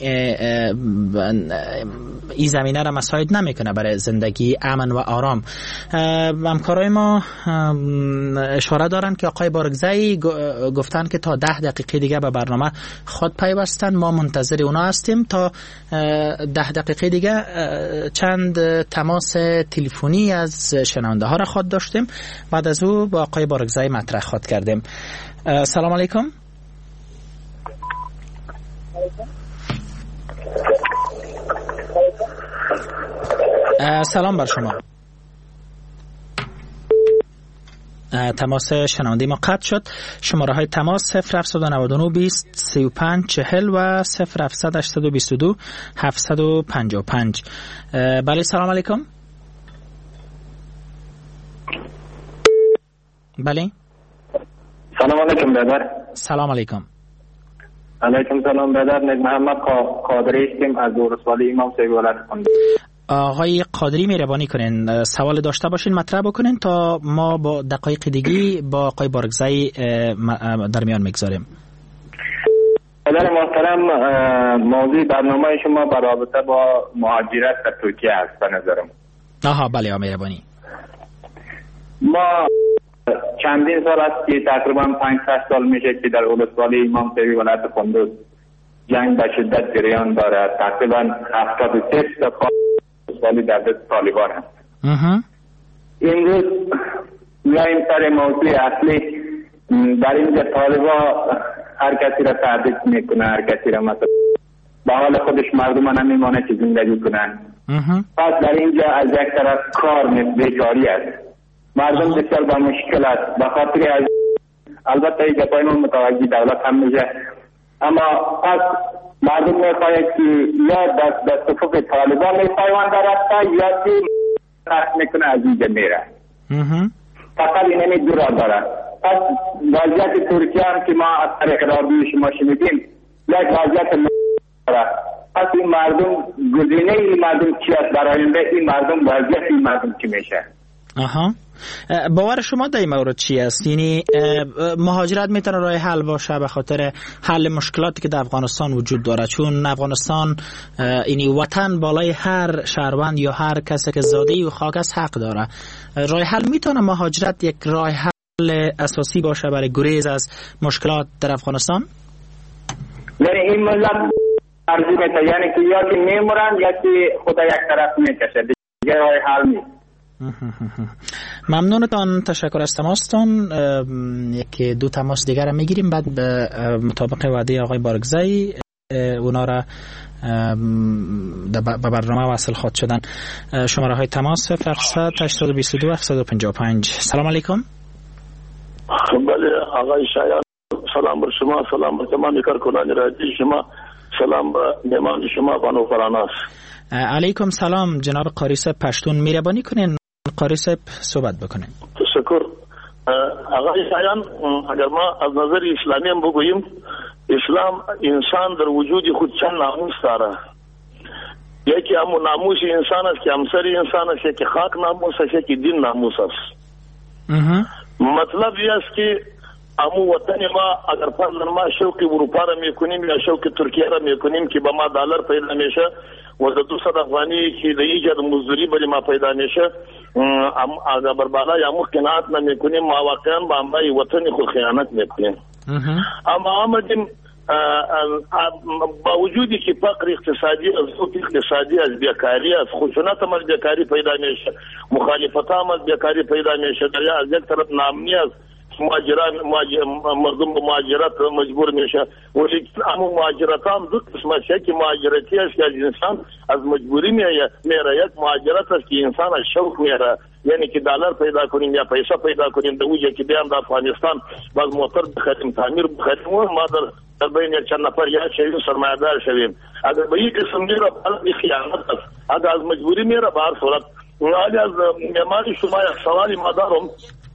این زمینه را مساعد نمیکنه برای زندگی امن و آرام. همکارای ما اشاره دارن که آقای بارگزایی گفتن که تا ده دقیقه دیگه به برنامه خود پیوستن. ما منتظر اونا هستیم تا ده دقیقه دیگه. چند تماس تلفنی از شنونده ها را خود داشتیم، بعد از او با آقای بارگزایی مطرح خود کردیم. سلام علیکم. سلام بر شما. تماس شنونده ما قطع شد. شماره های تماس صفر هفت نه نه بیست سی و پنج چهل و صفر هفت هشت دو دو هفت پنج پنج. بله سلام علیکم. بله سلام علیکم برادر. سلام علیکم. علیکم سلام برادر. نک محمد قادری هستیم از ولسوالی امام صاحب ولایت کندوز. آقای قادری مهربانی کنین سوال داشته باشین مطرح بکنین تا ما با دقایق دیگی با آقای بارگزایی در میان میگذاریم. برادر محترم، موضوع برنامه شما در رابطه با مهاجرت در ترکیه است به نظرم. آها بله مهربانی. ما چندین سال است که تقریبا پنج شش سال میشه که در ولسوالی امام صاحب ولایت کندوز جنگ به شدت جریان دارد. تقریبا هفتاد و سه تا ولسوالی در دست طالبان است. امروز میایم سر موضوع اصلی. در اینجا طالبان هر کسی را تهدید میکنه، هر کسی را مثلا به حال خودش مردم نمیمانه که زندگی کنن. پس در اینجا از یک طرف کار نیست، بیکاری است. مردم بسیار با مشکل است. به خاطر از البته این گپای ما متوجه دولت هم میشه، اما پس مردم میخواهد که یا دست به صفوف طالبان میپیوند رفته یا که قصد میکنه از اینجا میره. فقط این همی دو را دارد. پس وضعیت ترکیه هم که ما از طریق رادیو شما شنیدیم یک وضعیت دارد. پس این مردم گزینه این مردم چی است در آینده؟ این مردم وضعیت این مردم چی میشه؟ آها. باور شما در این مورد چی است؟ یعنی مهاجرت میتونه راه حل باشه به خاطر حل مشکلاتی که در افغانستان وجود داره، چون افغانستان یعنی وطن بالای هر شهروند یا هر کسی که زاده و خاک است حق داره. راه حل میتونه مهاجرت یک راه حل اساسی باشه برای گریز از مشکلات در افغانستان؟ یعنی این ملت ارزی میتونه، یعنی که یا که میمورن یا که خدا یک طرف میکشه، دیگه راه حل نیست. ممنونتان، تشکر از تماستان. یک دو تماس دیگر را میگیریم، بعد به مطابق وعده آقای بارگزایی اونا را به برنامه وصل خواهد شدن. شماره های تماس صفر هفت هشت دو دو هفت پنج پنج. سلام علیکم. بله آقای شایان، سلام بر شما، سلام بر تمام کارکنان رادیو شما، سلام بر مهمان شما بانو فراناس. علیکم سلام جناب قاری صاحب پشتون، مهربانی کنین قاری صاحب صحبت بکنین. تشکر. آقای شایان، اگر ما از نظر اسلامی هم بگوییم، اسلام انسان در وجود خود چند ناموس داره. یکی همو ناموس انسان است که همسر انسان است، یکی خاک ناموس است، یکی دین ناموس است. مطلب این است که امو وطن ما اگر فرض ما شوق اروپا را میکنیم یا شوق ترکیه را میکنیم که به ما دلار پیدا میشه و د دویست افغانی که د ایجاد مزدوری بری ما پیدا میشه، اگر بر بالای امو قناعت نمیکنیم ما واقعا با امای وطن خود خیانت میکنیم. اما آمدیم با وجودی که فقر اقتصادی از سقوط اقتصادی از بیکاری از خشونت هم از بیکاری پیدا میشه، مخالفت هم از بیکاری پیدا میشه، در از یک طرف نامنی از مهاجران مردم به مهاجرت مجبور میشه، ولی اما مهاجرت هم دو قسم است که مهاجرتی است که از انسان از مجبوری میره، یک مهاجرت است که انسان از شوق میره، یعنی که دلار پیدا کنیم یا پیسه پیدا کنیم در اوجه که بیام در افغانستان باز موتر بخریم، تعمیر بخریم و ما در در بین یک چند نفر یا شویم سرمایه‌دار شویم. اگر به یک قسم میره باید خیانت است، اگر از مجبوری میره به هر صورت. ولی از مهمان شما یک سوالی ما دارم،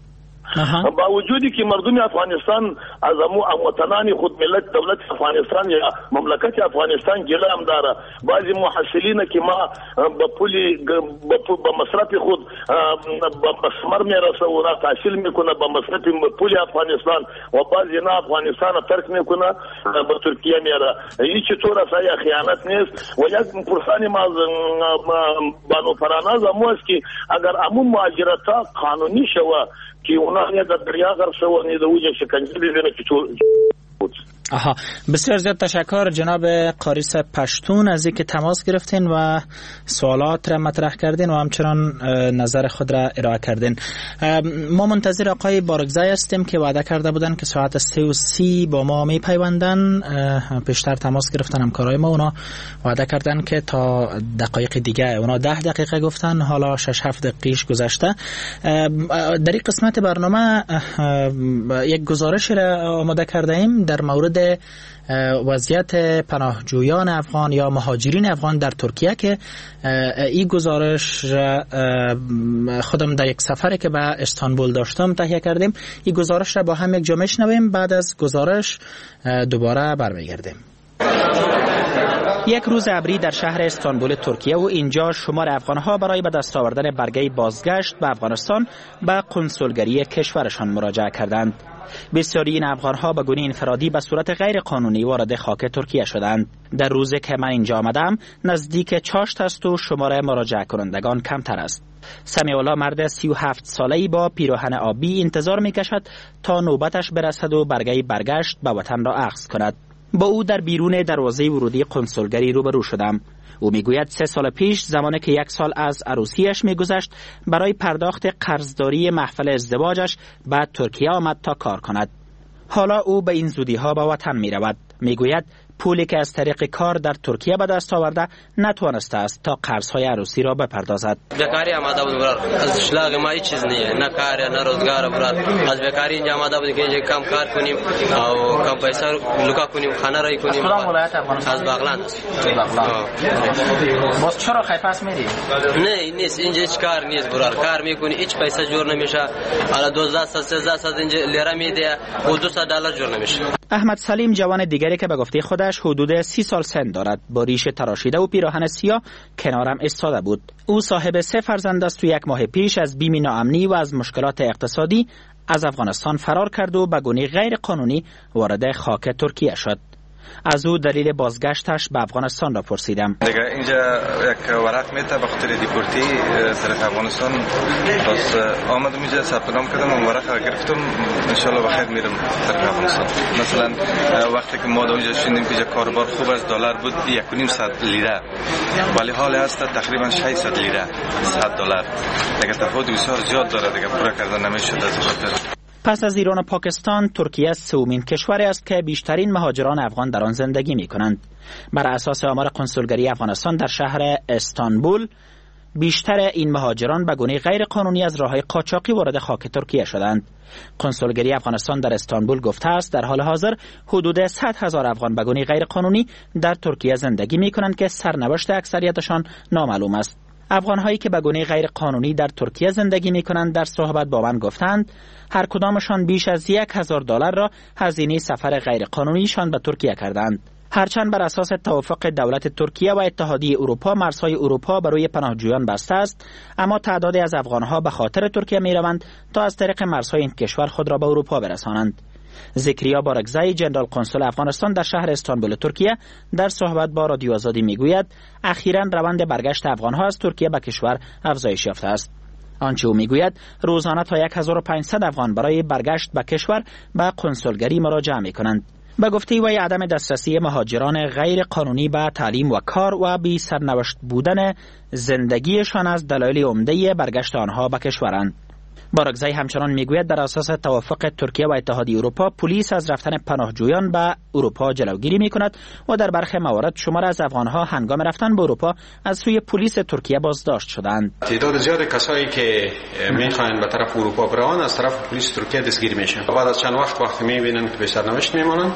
با وجودی که مردم افغانستان از وطنان خود ملت دولت افغانستان یا مملکت افغانستان گله هم داره. بعضی محصلین که ما با پولی با مصرف خود با مسمر میرسه و تحصیل میکنه با مصرف پول افغانستان و بعضی نه افغانستان ترک میکنه با ترکیه میره. این چطور است؟ یا خیانت نیست؟ و یک پرسانی ما بانو فراناز امو است که اگر امو مهاجرت قانونی شوه که اونا نه در دریا غرق شوه نه در وجه شکنجه ببینه که چطور. آها، بسیار زیاد تشکر جناب قاریس پشتون از اینکه تماس گرفتین و سوالات را مطرح کردین و همچنان نظر خود را ارائه کردین. ما منتظر آقای بارگزای هستیم که وعده کرده بودن که ساعت سه و سی با ما می پیوندن. پیشتر تماس گرفتن همکارای ما، اونا وعده کردن که تا دقایق دیگه، اونا ده دقیقه گفتن، حالا شش هفت دقیقه گذشته. در این قسمت برنامه یک گزارش را آماده کرده ایم در مورد وضعیت پناهجویان افغان یا مهاجرین افغان در ترکیه که این گزارش خودم در یک سفری که به استانبول داشتم تهیه کردیم. این گزارش را با هم یک جا میشنویم، بعد از گزارش دوباره برمیگردیم. یک روز ابری در شهر استانبول ترکیه و اینجا شمار افغانها برای به دست آوردن برگه بازگشت به افغانستان به کنسولگری کشورشان مراجعه کردند. بسیاری این افغانها به گونه انفرادی به صورت غیر قانونی وارد خاک ترکیه شدند. در روزی که من اینجا آمدم نزدیک چاشت است و شمار مراجعه کنندگان کمتر است. سمیع الله مرد سی و هفت ساله‌ای با پیراهن آبی انتظار می‌کشد تا نوبتش برسد و برگه برگشت به وطن را اخذ کند. با او در بیرون دروازه ورودی کنسولگری روبرو شدم. او میگوید سه سال پیش زمانی که یک سال از عروسیش میگذشت برای پرداخت قرضداری محفل ازدواجش به ترکیه آمد تا کار کند. حالا او به این زودی ها به وطن می رود. میگوید پولی که از طریق کار در ترکیه به دست آورده نتوانسته است تا قرض‌های عروسی را بپردازد. بیکاری آمده بود برار، از اشلاق ما هیچ چیز نیست، نه کار نه روزگار برار. از بیکاری اینجا آمده بود که اینجا کم کار کنیم و کم پیسه لوکا کنیم، خانه رای کنیم. از کدام ولایت افغانستان؟ از بغلان. بغلان. باز چرا خیفاس میری؟ نه نیست، اینجا هیچ کار نیست برار. کار میکنی هیچ پیسه جور نمیشه. حالا دوازده تا سیزده تا اینجا لیره میده و دویست دلار جور نمیشه. احمد سلیم جوان دیگری که به گفته خودش حدود سی سال سن دارد، با ریش تراشیده و پیراهن سیاه کنارم ایستاده بود. او صاحب سه فرزند است و یک ماه پیش از بیم ناامنی و از مشکلات اقتصادی از افغانستان فرار کرد و به گونه غیر قانونی وارد خاک ترکیه شد. از او دلیل بازگشتش به افغانستان را پرسیدم. دیگه اینجا یک ورق میته به خاطر دیپورتی طرف افغانستان، پس آمدم اینجا ثبت نام کردم و ورق را گرفتم، ان شاء الله بخیر میرم طرف افغانستان. مثلا وقتی که ما اونجا شدیم که کاربار خوب از دلار بود یک و نیم صد لیره، ولی حال هست تقریبا ششصد لیره، صد دلار. دیگه تفاوت بسیار زیاد داره، دیگه پورا کردن نمیشه از خاطر. پس از ایران و پاکستان، ترکیه سومین کشوری است که بیشترین مهاجران افغان در آن زندگی می کنند. بر اساس آمار کنسولگری افغانستان در شهر استانبول، بیشتر این مهاجران به گونه غیر قانونی از راههای قاچاقی وارد خاک ترکیه شدند. کنسولگری افغانستان در استانبول گفته است در حال حاضر حدود صد هزار افغان به گونه غیر قانونی در ترکیه زندگی می کنند که سرنوشت اکثریتشان نامعلوم است. افغان‌هایی که به گونه غیر قانونی در ترکیه زندگی می‌کنند در صحبت با من گفتند هر کدامشان بیش از یک هزار دلار را هزینه سفر غیر قانونیشان به ترکیه کردند. هرچند بر اساس توافق دولت ترکیه و اتحادیه اروپا مرزهای اروپا برای پناهجویان بسته است، اما تعدادی از افغان‌ها به خاطر ترکیه می‌روند تا از طریق مرزهای این کشور خود را به اروپا برسانند. زکریا بارگزای جنرال قنسول افغانستان در شهر استانبول ترکیه در صحبت با رادیو آزادی میگوید اخیراً روند برگشت افغانها از ترکیه به کشور افزایش یافته است. آنچه او میگوید روزانه تا هزار و پانصد افغان برای برگشت به کشور به کنسولگری مراجعه میکنند. به گفته وی عدم دسترسی مهاجران غیر قانونی به تعلیم و کار و بی سرنوشت بودن زندگیشان از دلایل عمده برگشت آنها به کشورند. بارگزای همچنان میگوید در اساس توافق ترکیه و اتحادیه اروپا پلیس از رفتن پناهجویان به اروپا جلوگیری میکند و در برخی موارد شمار از افغانها هنگام رفتن به اروپا از سوی پلیس ترکیه بازداشت شدند. تعداد زیاد کسایی که میخواهند به طرف اروپا بروند از طرف پلیس ترکیه دستگیر میشن. بعد از چند وقت وقتی میبینن که به سرنوشت میمانند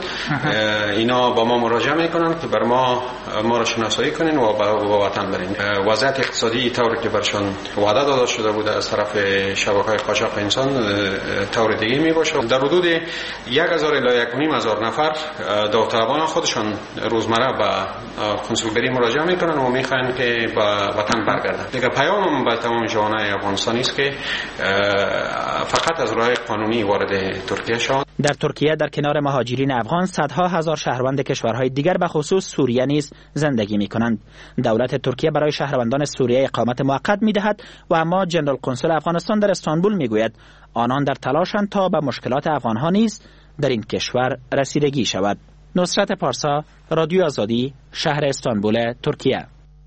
اینا با ما مراجعه میکنن که بر ما ما را شناسایی کنین و به وطن برین. وضعیت اقتصادی طوری که برشان وعده داده شده بود از طرف شبکه های قاچاق انسان طور دیگه می باشه. در حدود یک هزار الی یک و نیم هزار نفر داوطلبان خودشان روزمره به کنسولگری مراجعه میکنن و میخواین که به وطن برگردن. دیگه پیامم به تمام جوانای افغانستانی است که فقط از راه قانونی وارد ترکیه شوند. در ترکیه در کنار مهاجرین افغان صدها هزار شهروند کشورهای دیگر به خصوص سوریه نیز زندگی می‌کنند. دولت ترکیه برای شهروندان سوریه اقامت موقت می‌دهد و اما جنرال کنسول افغانستان در استانبول می‌گوید آنان در تلاشند تا به مشکلات افغان‌ها نیز در این کشور رسیدگی شود. نصرت پارسا، رادیو آزادی، شهر استانبول، ترکیه.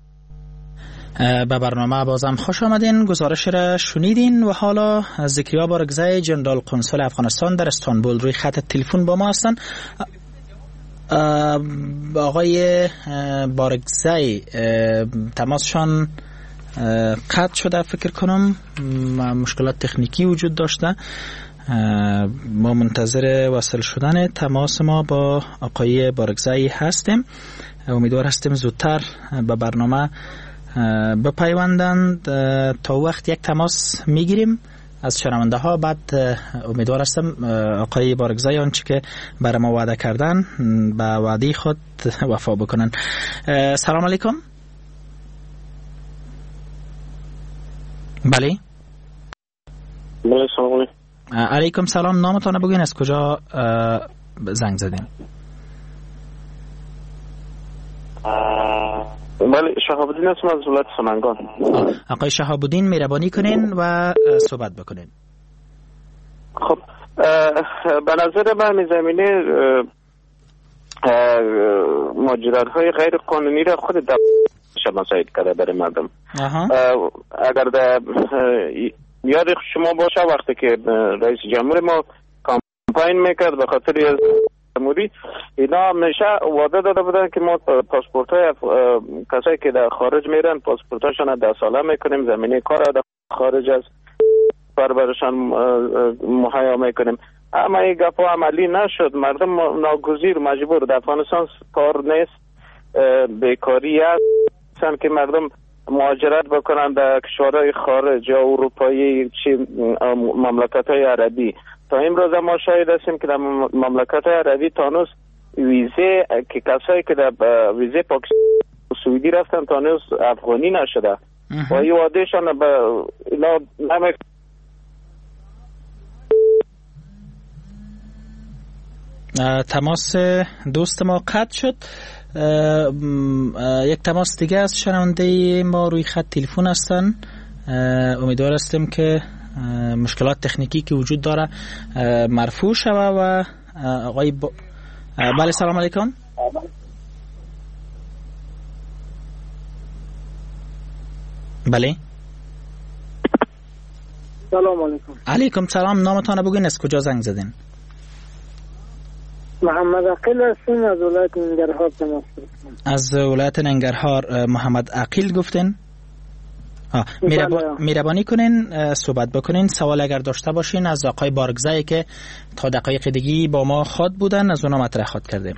به برنامه بازم خوش آمدین. گزارش را شنیدین و حالا زکریا بارگزای جنرال کنسول افغانستان در استانبول روی خط تلفن با ما هستند. آقای بارگزای تماسشان قطع شده فکر کنم، مشکلات تکنیکی وجود داشته. ما منتظر وصل شدن تماس ما با آقای بارگزای هستیم. امیدوار هستیم زودتر به برنامه بپیوندند. تا وقت یک تماس میگیریم از شنونده ها، بعد امیدوار هستم آقای بارگزای آنچه که برای ما وعده کردن به وعده خود وفا بکنن. سلام علیکم. بله بله سلام علیکم. علیکم سلام. نامتان بگین، از کجا زنگ زدین؟ بله شهاب الدین هستم از ولایت سمنگان. آقای شهاب الدین مهربانی کنین و صحبت بکنین. خب به نظر من این زمینه ماجراهای غیر قانونی را خود دولت مساعد کرده برای مردم. اگر در یاد شما باشه وقتی که رئیس جمهور ما کامپاین میکرد به خاطر جمهوری، اینا همیشه وعده داده بودن که ما پاسپورت های کسایی که در خارج میرن پاسپورت هاشون ده ساله میکنیم، زمینه کار در خارج از بربرشان مهیا میکنیم. اما این گپ عملی نشد. مردم ناگزیر مجبور، در افغانستان کار نیست، بیکاری هستن که مردم مهاجرت بکنن در کشورهای خارج یا اروپایی چی مملکت های عربی. تا امروز ما شاهد هستیم که در مملکت های عربی تانوس ویزه که کسایی که در ویزه پاکستان و سعودی رفتن تانوس افغانی نشده و این وعدهشان به اینا نمی تماس دوست ما قطع شد. یک تماس دیگه از شنونده ما روی خط تلفن هستن. امیدوار هستیم که مشکلات تکنیکی که وجود داره مرفوع شوه و آقای ب... بله سلام علیکم. بله سلام علیکم. علیکم سلام. نامتان بگین، از کجا زنگ زدین؟ محمد عقیل هستم از ولایت ننگرهار تماس گرفتم. از ولایت ننگرهار محمد عقیل گفتین؟ مهربانی کنین صحبت بکنین. سوال اگر داشته باشین از آقای بارگزایی که تا دقایق دیگه با ما خود بودن از اونا مطرح خود کردیم.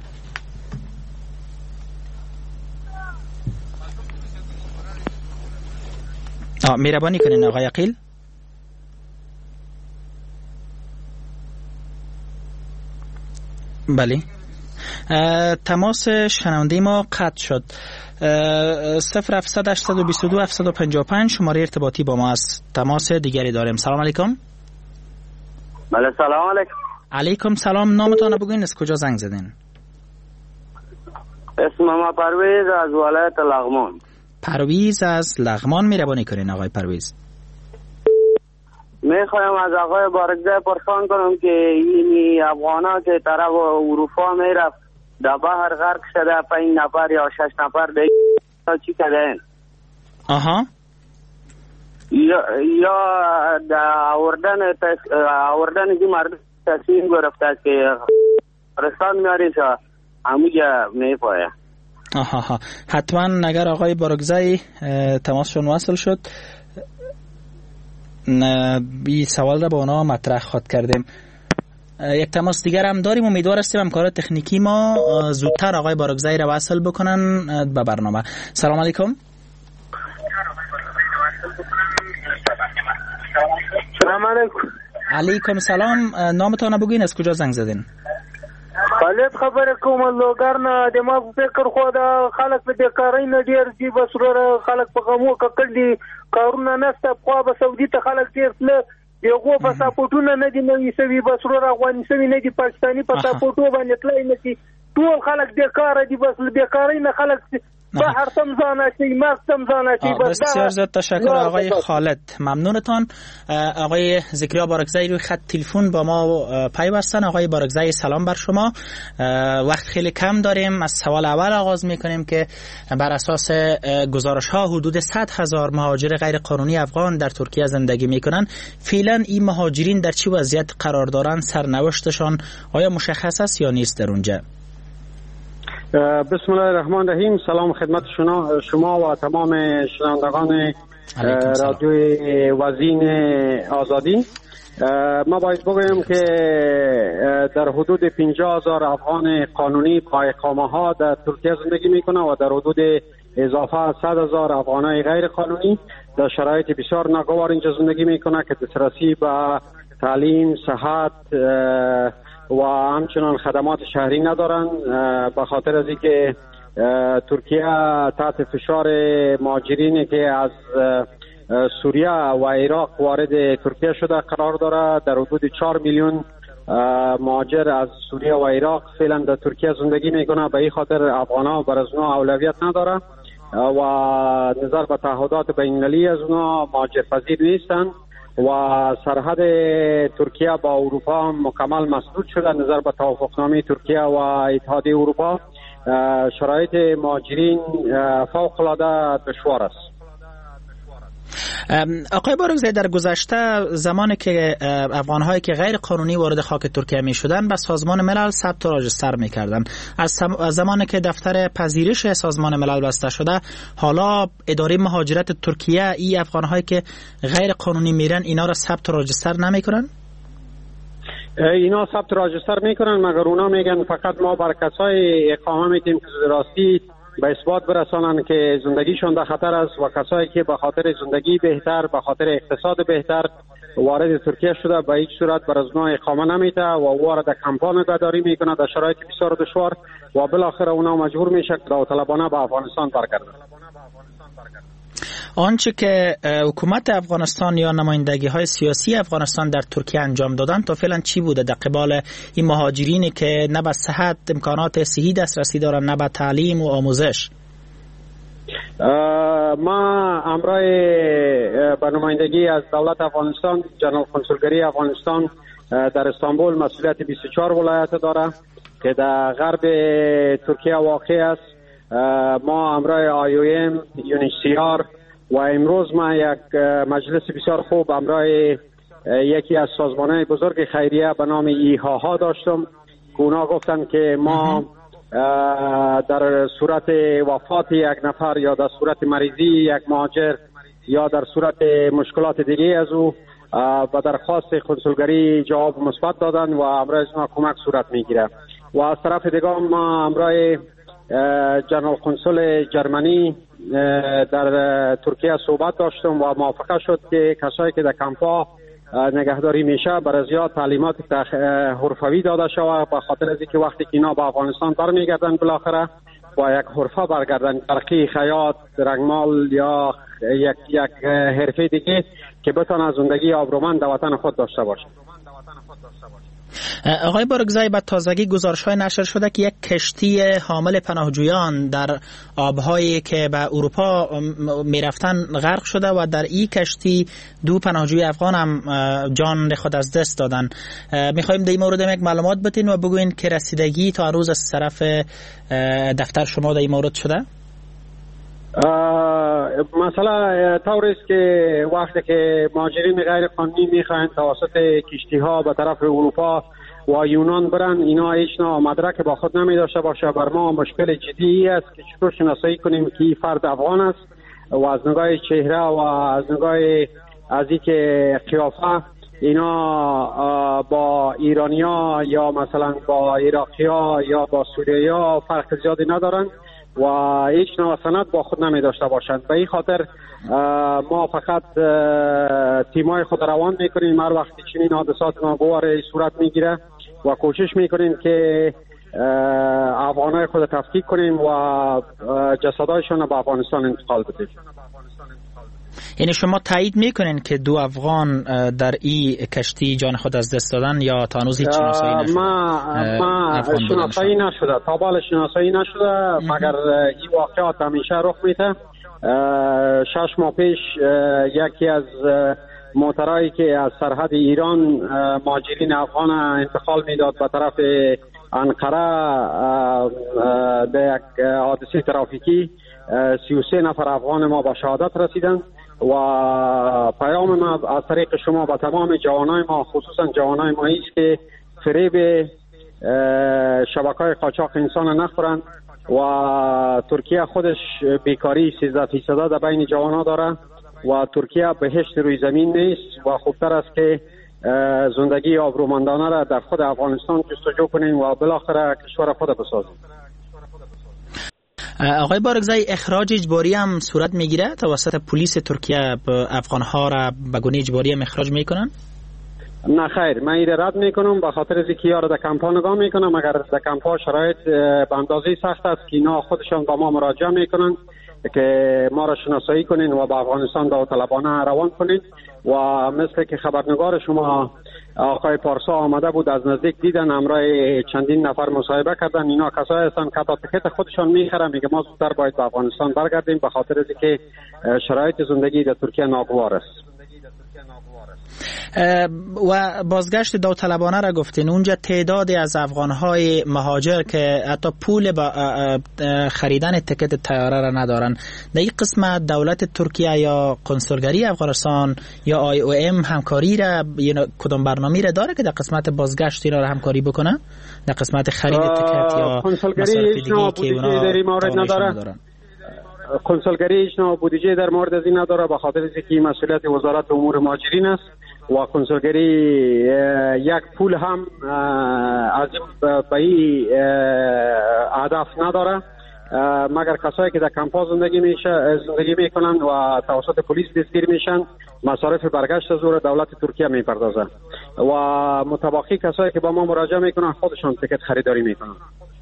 مهربانی کنین آقای عقیل. بله تماس شنونده ما قطع شد. صفر هفتصد هشتصد و بیست و دو هفتصد و پنجاه و پنج شماره ارتباطی با ما است. تماس دیگری داریم. سلام علیکم. بله سلام علیکم. علیکم سلام. نامتان بگوین، از کجا زنگ زدین؟ اسم ما پرویز از ولایت لغمان. پرویز از لغمان. مهربانی کنین آقای پرویز. میخوایم از آقای بارگزای پرسان کنم که این افغانا که طرف اروپا میرفت در بحر غرق شده پنج نفر یا شش نفر دیگه چی کردن؟ آها. یا یا در آوردن آوردن که مرد تصمیم گرفته که پرستان میاریشا همونجا میپایه. آها ها. حتما اگر آقای بارگزای تماسشون وصل شد بی سوال را با اونا مطرح خود کردیم. یک تماس دیگر هم داریم. امیدوار هستیم همکاران تکنیکی ما زودتر آقای بارگزای را وصل بکنن به برنامه. سلام علیکم. سلام علیکم. علیکم سلام. نامتان بگین، از کجا زنگ زدین؟ خالد خبره کوم لوګر نه. د ما فکر خو دا خلک په بیکاری نه ډیر دي، بس ورو خلک په غمو ککل دي، کارونه نشته. خو به سعودي ته خلک تیر تل یو پاسپورتونه نه دي نوې سوي، بس ورو افغانستاني نه دي، پاکستاني پاسپورتو باندې تلای نه دي. ټول خلک بیکاره دي، بس بیکاری نه خلک بحر تمزانه چی ماست تمزانه چی. بسیار زیاد تشکر آقای خالد، ممنونتان. آقای ذکریا بارکزئی روی خط تلفن با ما پیوستن. آقای بارکزئی سلام بر شما. وقت خیلی کم داریم، از سوال اول آغاز میکنیم که بر اساس گزارش ها حدود صد هزار مهاجر غیر قانونی افغان در ترکیه زندگی میکنن. فعلا این مهاجرین در چه وضعیت قرار دارن؟ سرنوشتشان آیا مشخص است یا نیست در اونجا؟ بسم الله الرحمن الرحیم. سلام خدمت شما شما و تمام شنوندگان رادیوی وزین آزادی. ما باید بگویم که در حدود پنجاه هزار افغان قانونی با اقامه ها در ترکیه زندگی میکنه و در حدود اضافه صد هزار افغانای غیر قانونی در شرایط بسیار ناگوار اینجا زندگی میکنه که دسترسی به تعلیم، صحت و همچنان خدمات شهری ندارن. به خاطر از اینکه ترکیه تحت فشار مهاجرینی که از سوریه و عراق وارد ترکیه شده قرار داره. در حدود چهار میلیون مهاجر از سوریه و عراق فعلا در ترکیه زندگی میکنه. به این خاطر افغان‌ها بر از اونها اولویت نداره و نظر به تعهدات بین‌المللی از اونها مهاجر پذیر نیستن و سرحد ترکیه با اروپا مکمل مسدود شده. نظر به توافقنامه ترکیه و اتحادیه اروپا شرایط مهاجرین فوق العاده دشوار است. آقای بارکزئی، در گذشته زمانی که افغان‌هایی که غیر قانونی وارد خاک ترکیه می شدن به سازمان ملل ثبت و راجستر می کردن. از زمانی که دفتر پذیرش سازمان ملل بسته شده، حالا اداره مهاجرت ترکیه این افغان‌هایی که غیر قانونی میرن اینا را ثبت و راجستر نمی کنن؟ اینا ثبت و راجستر میکنن، مگر اونا میگن فقط ما بر کسای اقامه میتیم که راستی به اثبات برسانن که زندگیشون در خطر است و کسایی که به خاطر زندگی بهتر، به خاطر اقتصاد بهتر وارد ترکیه شده به هیچ صورت بر از اونها اقامه نمیده و وارد کمپان نگهداری میکنه در شرایط بسیار دشوار و بالاخره اونا مجبور میشه که داوطلبانه به افغانستان برگردن. آنچه که حکومت افغانستان یا نمایندگی های سیاسی افغانستان در ترکیه انجام دادن تا فعلا چی بوده در قبال این مهاجرینی که نه به صحت امکانات صحی دسترسی دارن، نه به تعلیم و آموزش؟ ما امرای به نمایندگی از دولت افغانستان، جنرال کنسولگری افغانستان در استانبول مسئولیت بیست و چهار ولایت داره که در غرب ترکیه واقع است. ما امرای آی او ام، یونیسیار و امروز ما یک مجلس بسیار خوب امرای یکی از سازمان‌های بزرگ خیریه به نام ایهاها داشتم که اونا گفتن که ما در صورت وفات یک نفر یا در صورت مریضی یک مهاجر یا در صورت مشکلات دیگه از او و درخواست کنسولگری جواب مثبت دادن و امرای ما کمک صورت میگیره. و از طرف دیگه ما امرای جنرال کنسول جرمنی در ترکیه صحبت داشتم و موافقه شد که کسایی که در کمپا نگهداری میشه برای زیاد تعلیمات حرفوی داده شود به خاطر از اینکه وقتی که اینا به افغانستان برمیگردن بالاخره با یک حرفه برگردن، ترقی، خیاط، رنگمال یا یک یک حرفه دیگه که بتونن زندگی آبرومند در وطن خود داشته باشه. آقای بارکزئی، به تازگی گزارش‌های نشر شده که یک کشتی حامل پناهجویان در آب‌هایی که به اروپا می‌رفتن غرق شده و در این کشتی دو پناهجوی افغان هم جان خود از دست دادن. می‌خوایم در این مورد یک معلومات بدین و بگوین که رسیدگی تا روز از طرف دفتر شما در این مورد شده؟ مثلا طوری است که وقتی که مهاجرین غیر قانونی میخواین توسط کشتی ها به طرف اروپا و یونان برن، اینا هیچ نوع مدرک با خود نمی داشته باشه. بر ما مشکل جدی است که چطور شناسایی کنیم که این فرد افغان است و از نگاه چهره و از نگاه از اینکه قیافه اینا با ایرانیا یا مثلا با عراقیا یا با سورییا فرق زیادی ندارن و هیچ نوع سند با خود نمی داشته باشند. به این خاطر ما فقط تیمای خود روان میکنیم هر وقت چنین حادثات ناگوار صورت میگیره و کوشش میکنیم که افغانای خود تفکیک کنیم و جسدایشان رو به افغانستان انتقال بدیم. یعنی شما تایید میکنین که دو افغان در این کشتی جان خود از دست دادن یا تا هنوز هیچ شناسایی نشده؟ ما ما شناسایی نشده، تا بال شناسایی نشده، مگر این واقعات همیشه رخ میده. شش ماه پیش یکی از موترایی که از سرحد ایران مهاجرین افغان انتقال میداد به طرف انقره به یک حادثه ترافیکی سی و سه نفر افغان ما به شهادت رسیدند و پیام ما از طریق شما به تمام جوانای ما، خصوصا جوانای ما است که فریب شبکه‌های قاچاق انسان نخورند و ترکیه خودش بیکاری سیزده فیصد در بین جوانا داره و ترکیه بهشت روی زمین نیست و خوبتر است که زندگی آبرومندانه را در خود افغانستان جستجو کنیم و بالاخره کشور خود بسازیم. آقای بارگزای، اخراج اجباری هم صورت میگیره توسط پلیس ترکیه افغانها را به گونه اجباری هم اخراج میکنن؟ نه خیر، من این رد میکنم به خاطر از اینکه یارو در کمپا نگاه میکنم. اگر در کمپا شرایط به اندازه سخت است که اینا خودشان با ما مراجعه میکنن که ما را شناسایی کنین و به افغانستان داوطلبانه روان کنین و مثل که خبرنگار شما آقای پارسا آمده بود از نزدیک دیدن، همراه چندین نفر مصاحبه کردن. اینا کسایی هستن که تا تکت خودشان میخرن، میگه ما زودتر باید به افغانستان برگردیم به خاطر از اینکه شرایط زندگی در ترکیه ناگوار است. و بازگشت داوطلبانه را گفتین، اونجا تعدادی از افغانهای مهاجر که حتی پول با خریدن تکت طیاره را ندارن، در این قسمت دولت ترکیه یا کنسولگری افغانستان یا آی او ام همکاری را یا کدام برنامه را داره که در قسمت بازگشت را همکاری بکنه؟ در قسمت خرید تکت یا کنسولگری هیچ نوع بودجه در این مورد نداره. کنسولگری هیچ نوع بودجه در مورد از این نداره به خاطر اینکه مسئولیت وزارت امور مهاجرین است و کنسولگری یک پول هم از به این هدف نداره مگر کسایی که در کمپا زندگی میشه زندگی میکنن و توسط پلیس دستگیر میشن. مصارف برگشت از او دولت ترکیه میپردازه و متباقی کسایی که با ما مراجعه میکنن خودشان تکت خریداری میکنن.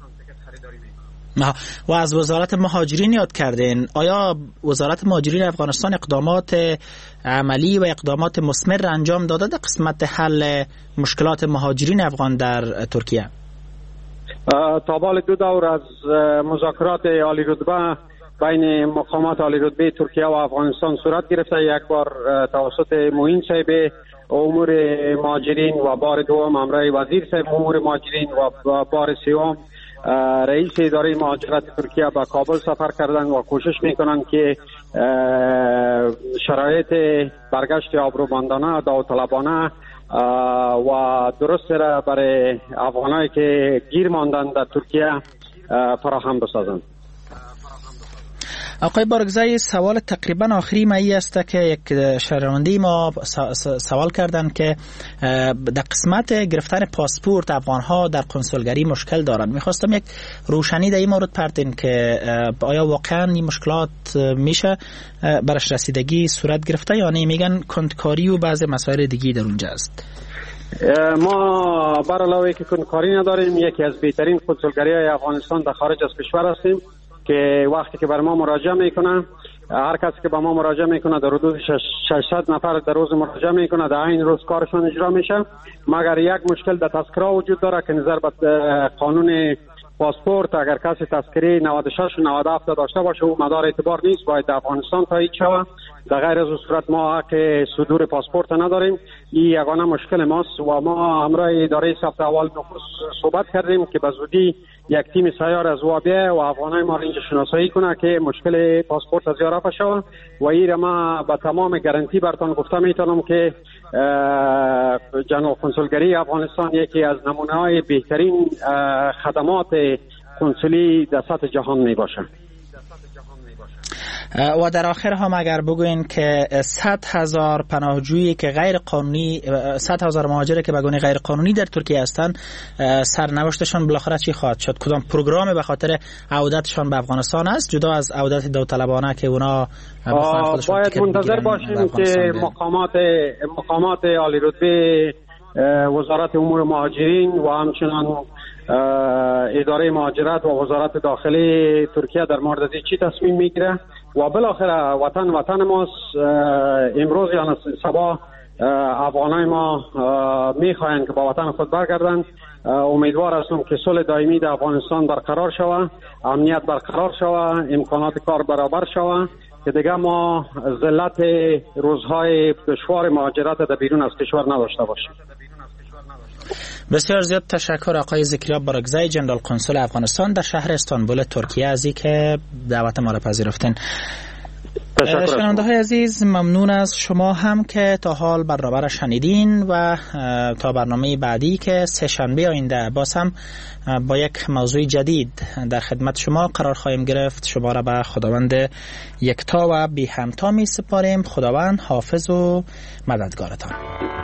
و از وزارت مهاجرین یاد کردین، آیا وزارت مهاجرین افغانستان اقدامات عملی و اقدامات مثمر انجام داده در قسمت حل مشکلات مهاجرین افغان در ترکیه؟ تا بال دو دور از مذاکرات عالی رتبه بین مقامات عالی رتبه ترکیه و افغانستان صورت گرفته. یک بار توسط معین صاحب امور مهاجرین و بار دوم همراه وزیر صاحب امور مهاجرین و بار سوم رئیس اداره مهاجرت ترکیه به کابل سفر کردن و کوشش میکنن که شرایط برگشت آبرومندانه داوطلبانه و درست را برای افغانایی که گیر ماندن در ترکیه فراهم بسازند. آقای بارگزای، سوال تقریبا آخری مایی است که یک شنونده ما سوال کردن که در قسمت گرفتن پاسپورت افغانها در کنسولگری مشکل دارن. میخواستم یک روشنی در این مورد پرتین که آیا واقعا این مشکلات میشه برش رسیدگی صورت گرفته یا نه؟ میگن کندکاری و بعضی مسائل دیگی در اونجا است. ما بر علاوه که کندکاری نداریم، یکی از بهترین کنسولگری های افغانستان در خارج از کشور هستیم که وقتی که بر ما مراجعه میکنه، هر کسی که با ما مراجعه میکنه در حدود ششصد نفر در روز مراجعه میکنه، در این روز کارشون اجرا میشه. مگر یک مشکل در تذکره وجود داره که نظر به قانون پاسپورت اگر کسی تذکره نود و شش و نود و هفت داشته باشه او مدار اعتبار نیست، باید در افغانستان تایید شود. در غیر از صورت ما حق صدور پاسپورت نداریم. این یگانه مشکل ماست و ما همراه اداره ثبت احوال نفوس صحبت کردیم که به زودی یک تیم سیار از وابیه و افغانای ما اینجا شناسایی کنه که مشکل پاسپورت از رفع شود و این ما با تمام گارانتی براتون گفته میتونم که جناب کنسولگری افغانستان یکی از نمونه‌های بهترین خدمات کنسولی در سطح جهان می باشه. و در آخر هم اگر بگوین که صد هزار پناهجویی که غیر قانونی، صد هزار مهاجری که به گونه غیر قانونی در ترکیه هستند، سرنوشتشان بالاخره چی خواهد شد؟ کدام پروگرام به خاطر عودتشان به افغانستان است جدا از عودت داوطلبانه که اونا باید منتظر باشیم که مقامات مقامات عالی رتبه وزارت امور مهاجرین و همچنان اداره مهاجرت و وزارت داخلی ترکیه در مورد چی تصمیم میگیره و بالاخره وطن وطن ماست. امروز یا صبح افغانای ما میخواین که با وطن خود برگردن. امیدوار هستم که صلح دائمی در افغانستان برقرار شود، امنیت برقرار شود، امکانات کار برابر شود که دیگه ما ذلت روزهای دشوار مهاجرت در بیرون از کشور نداشته باشیم. بسیار زیاد تشکر آقای زکریا بارگزای، جنرال کنسول افغانستان در شهر استانبول ترکیه از اینکه دعوت ما را پذیرفتین. شنونده های عزیز، ممنون از شما هم که تا حال برنامه را شنیدین و تا برنامه بعدی که سه شنبه آینده باز هم با یک موضوع جدید در خدمت شما قرار خواهیم گرفت. شما را به خداوند یکتا و بی همتا می سپاریم. خداوند حافظ و مددگارتان.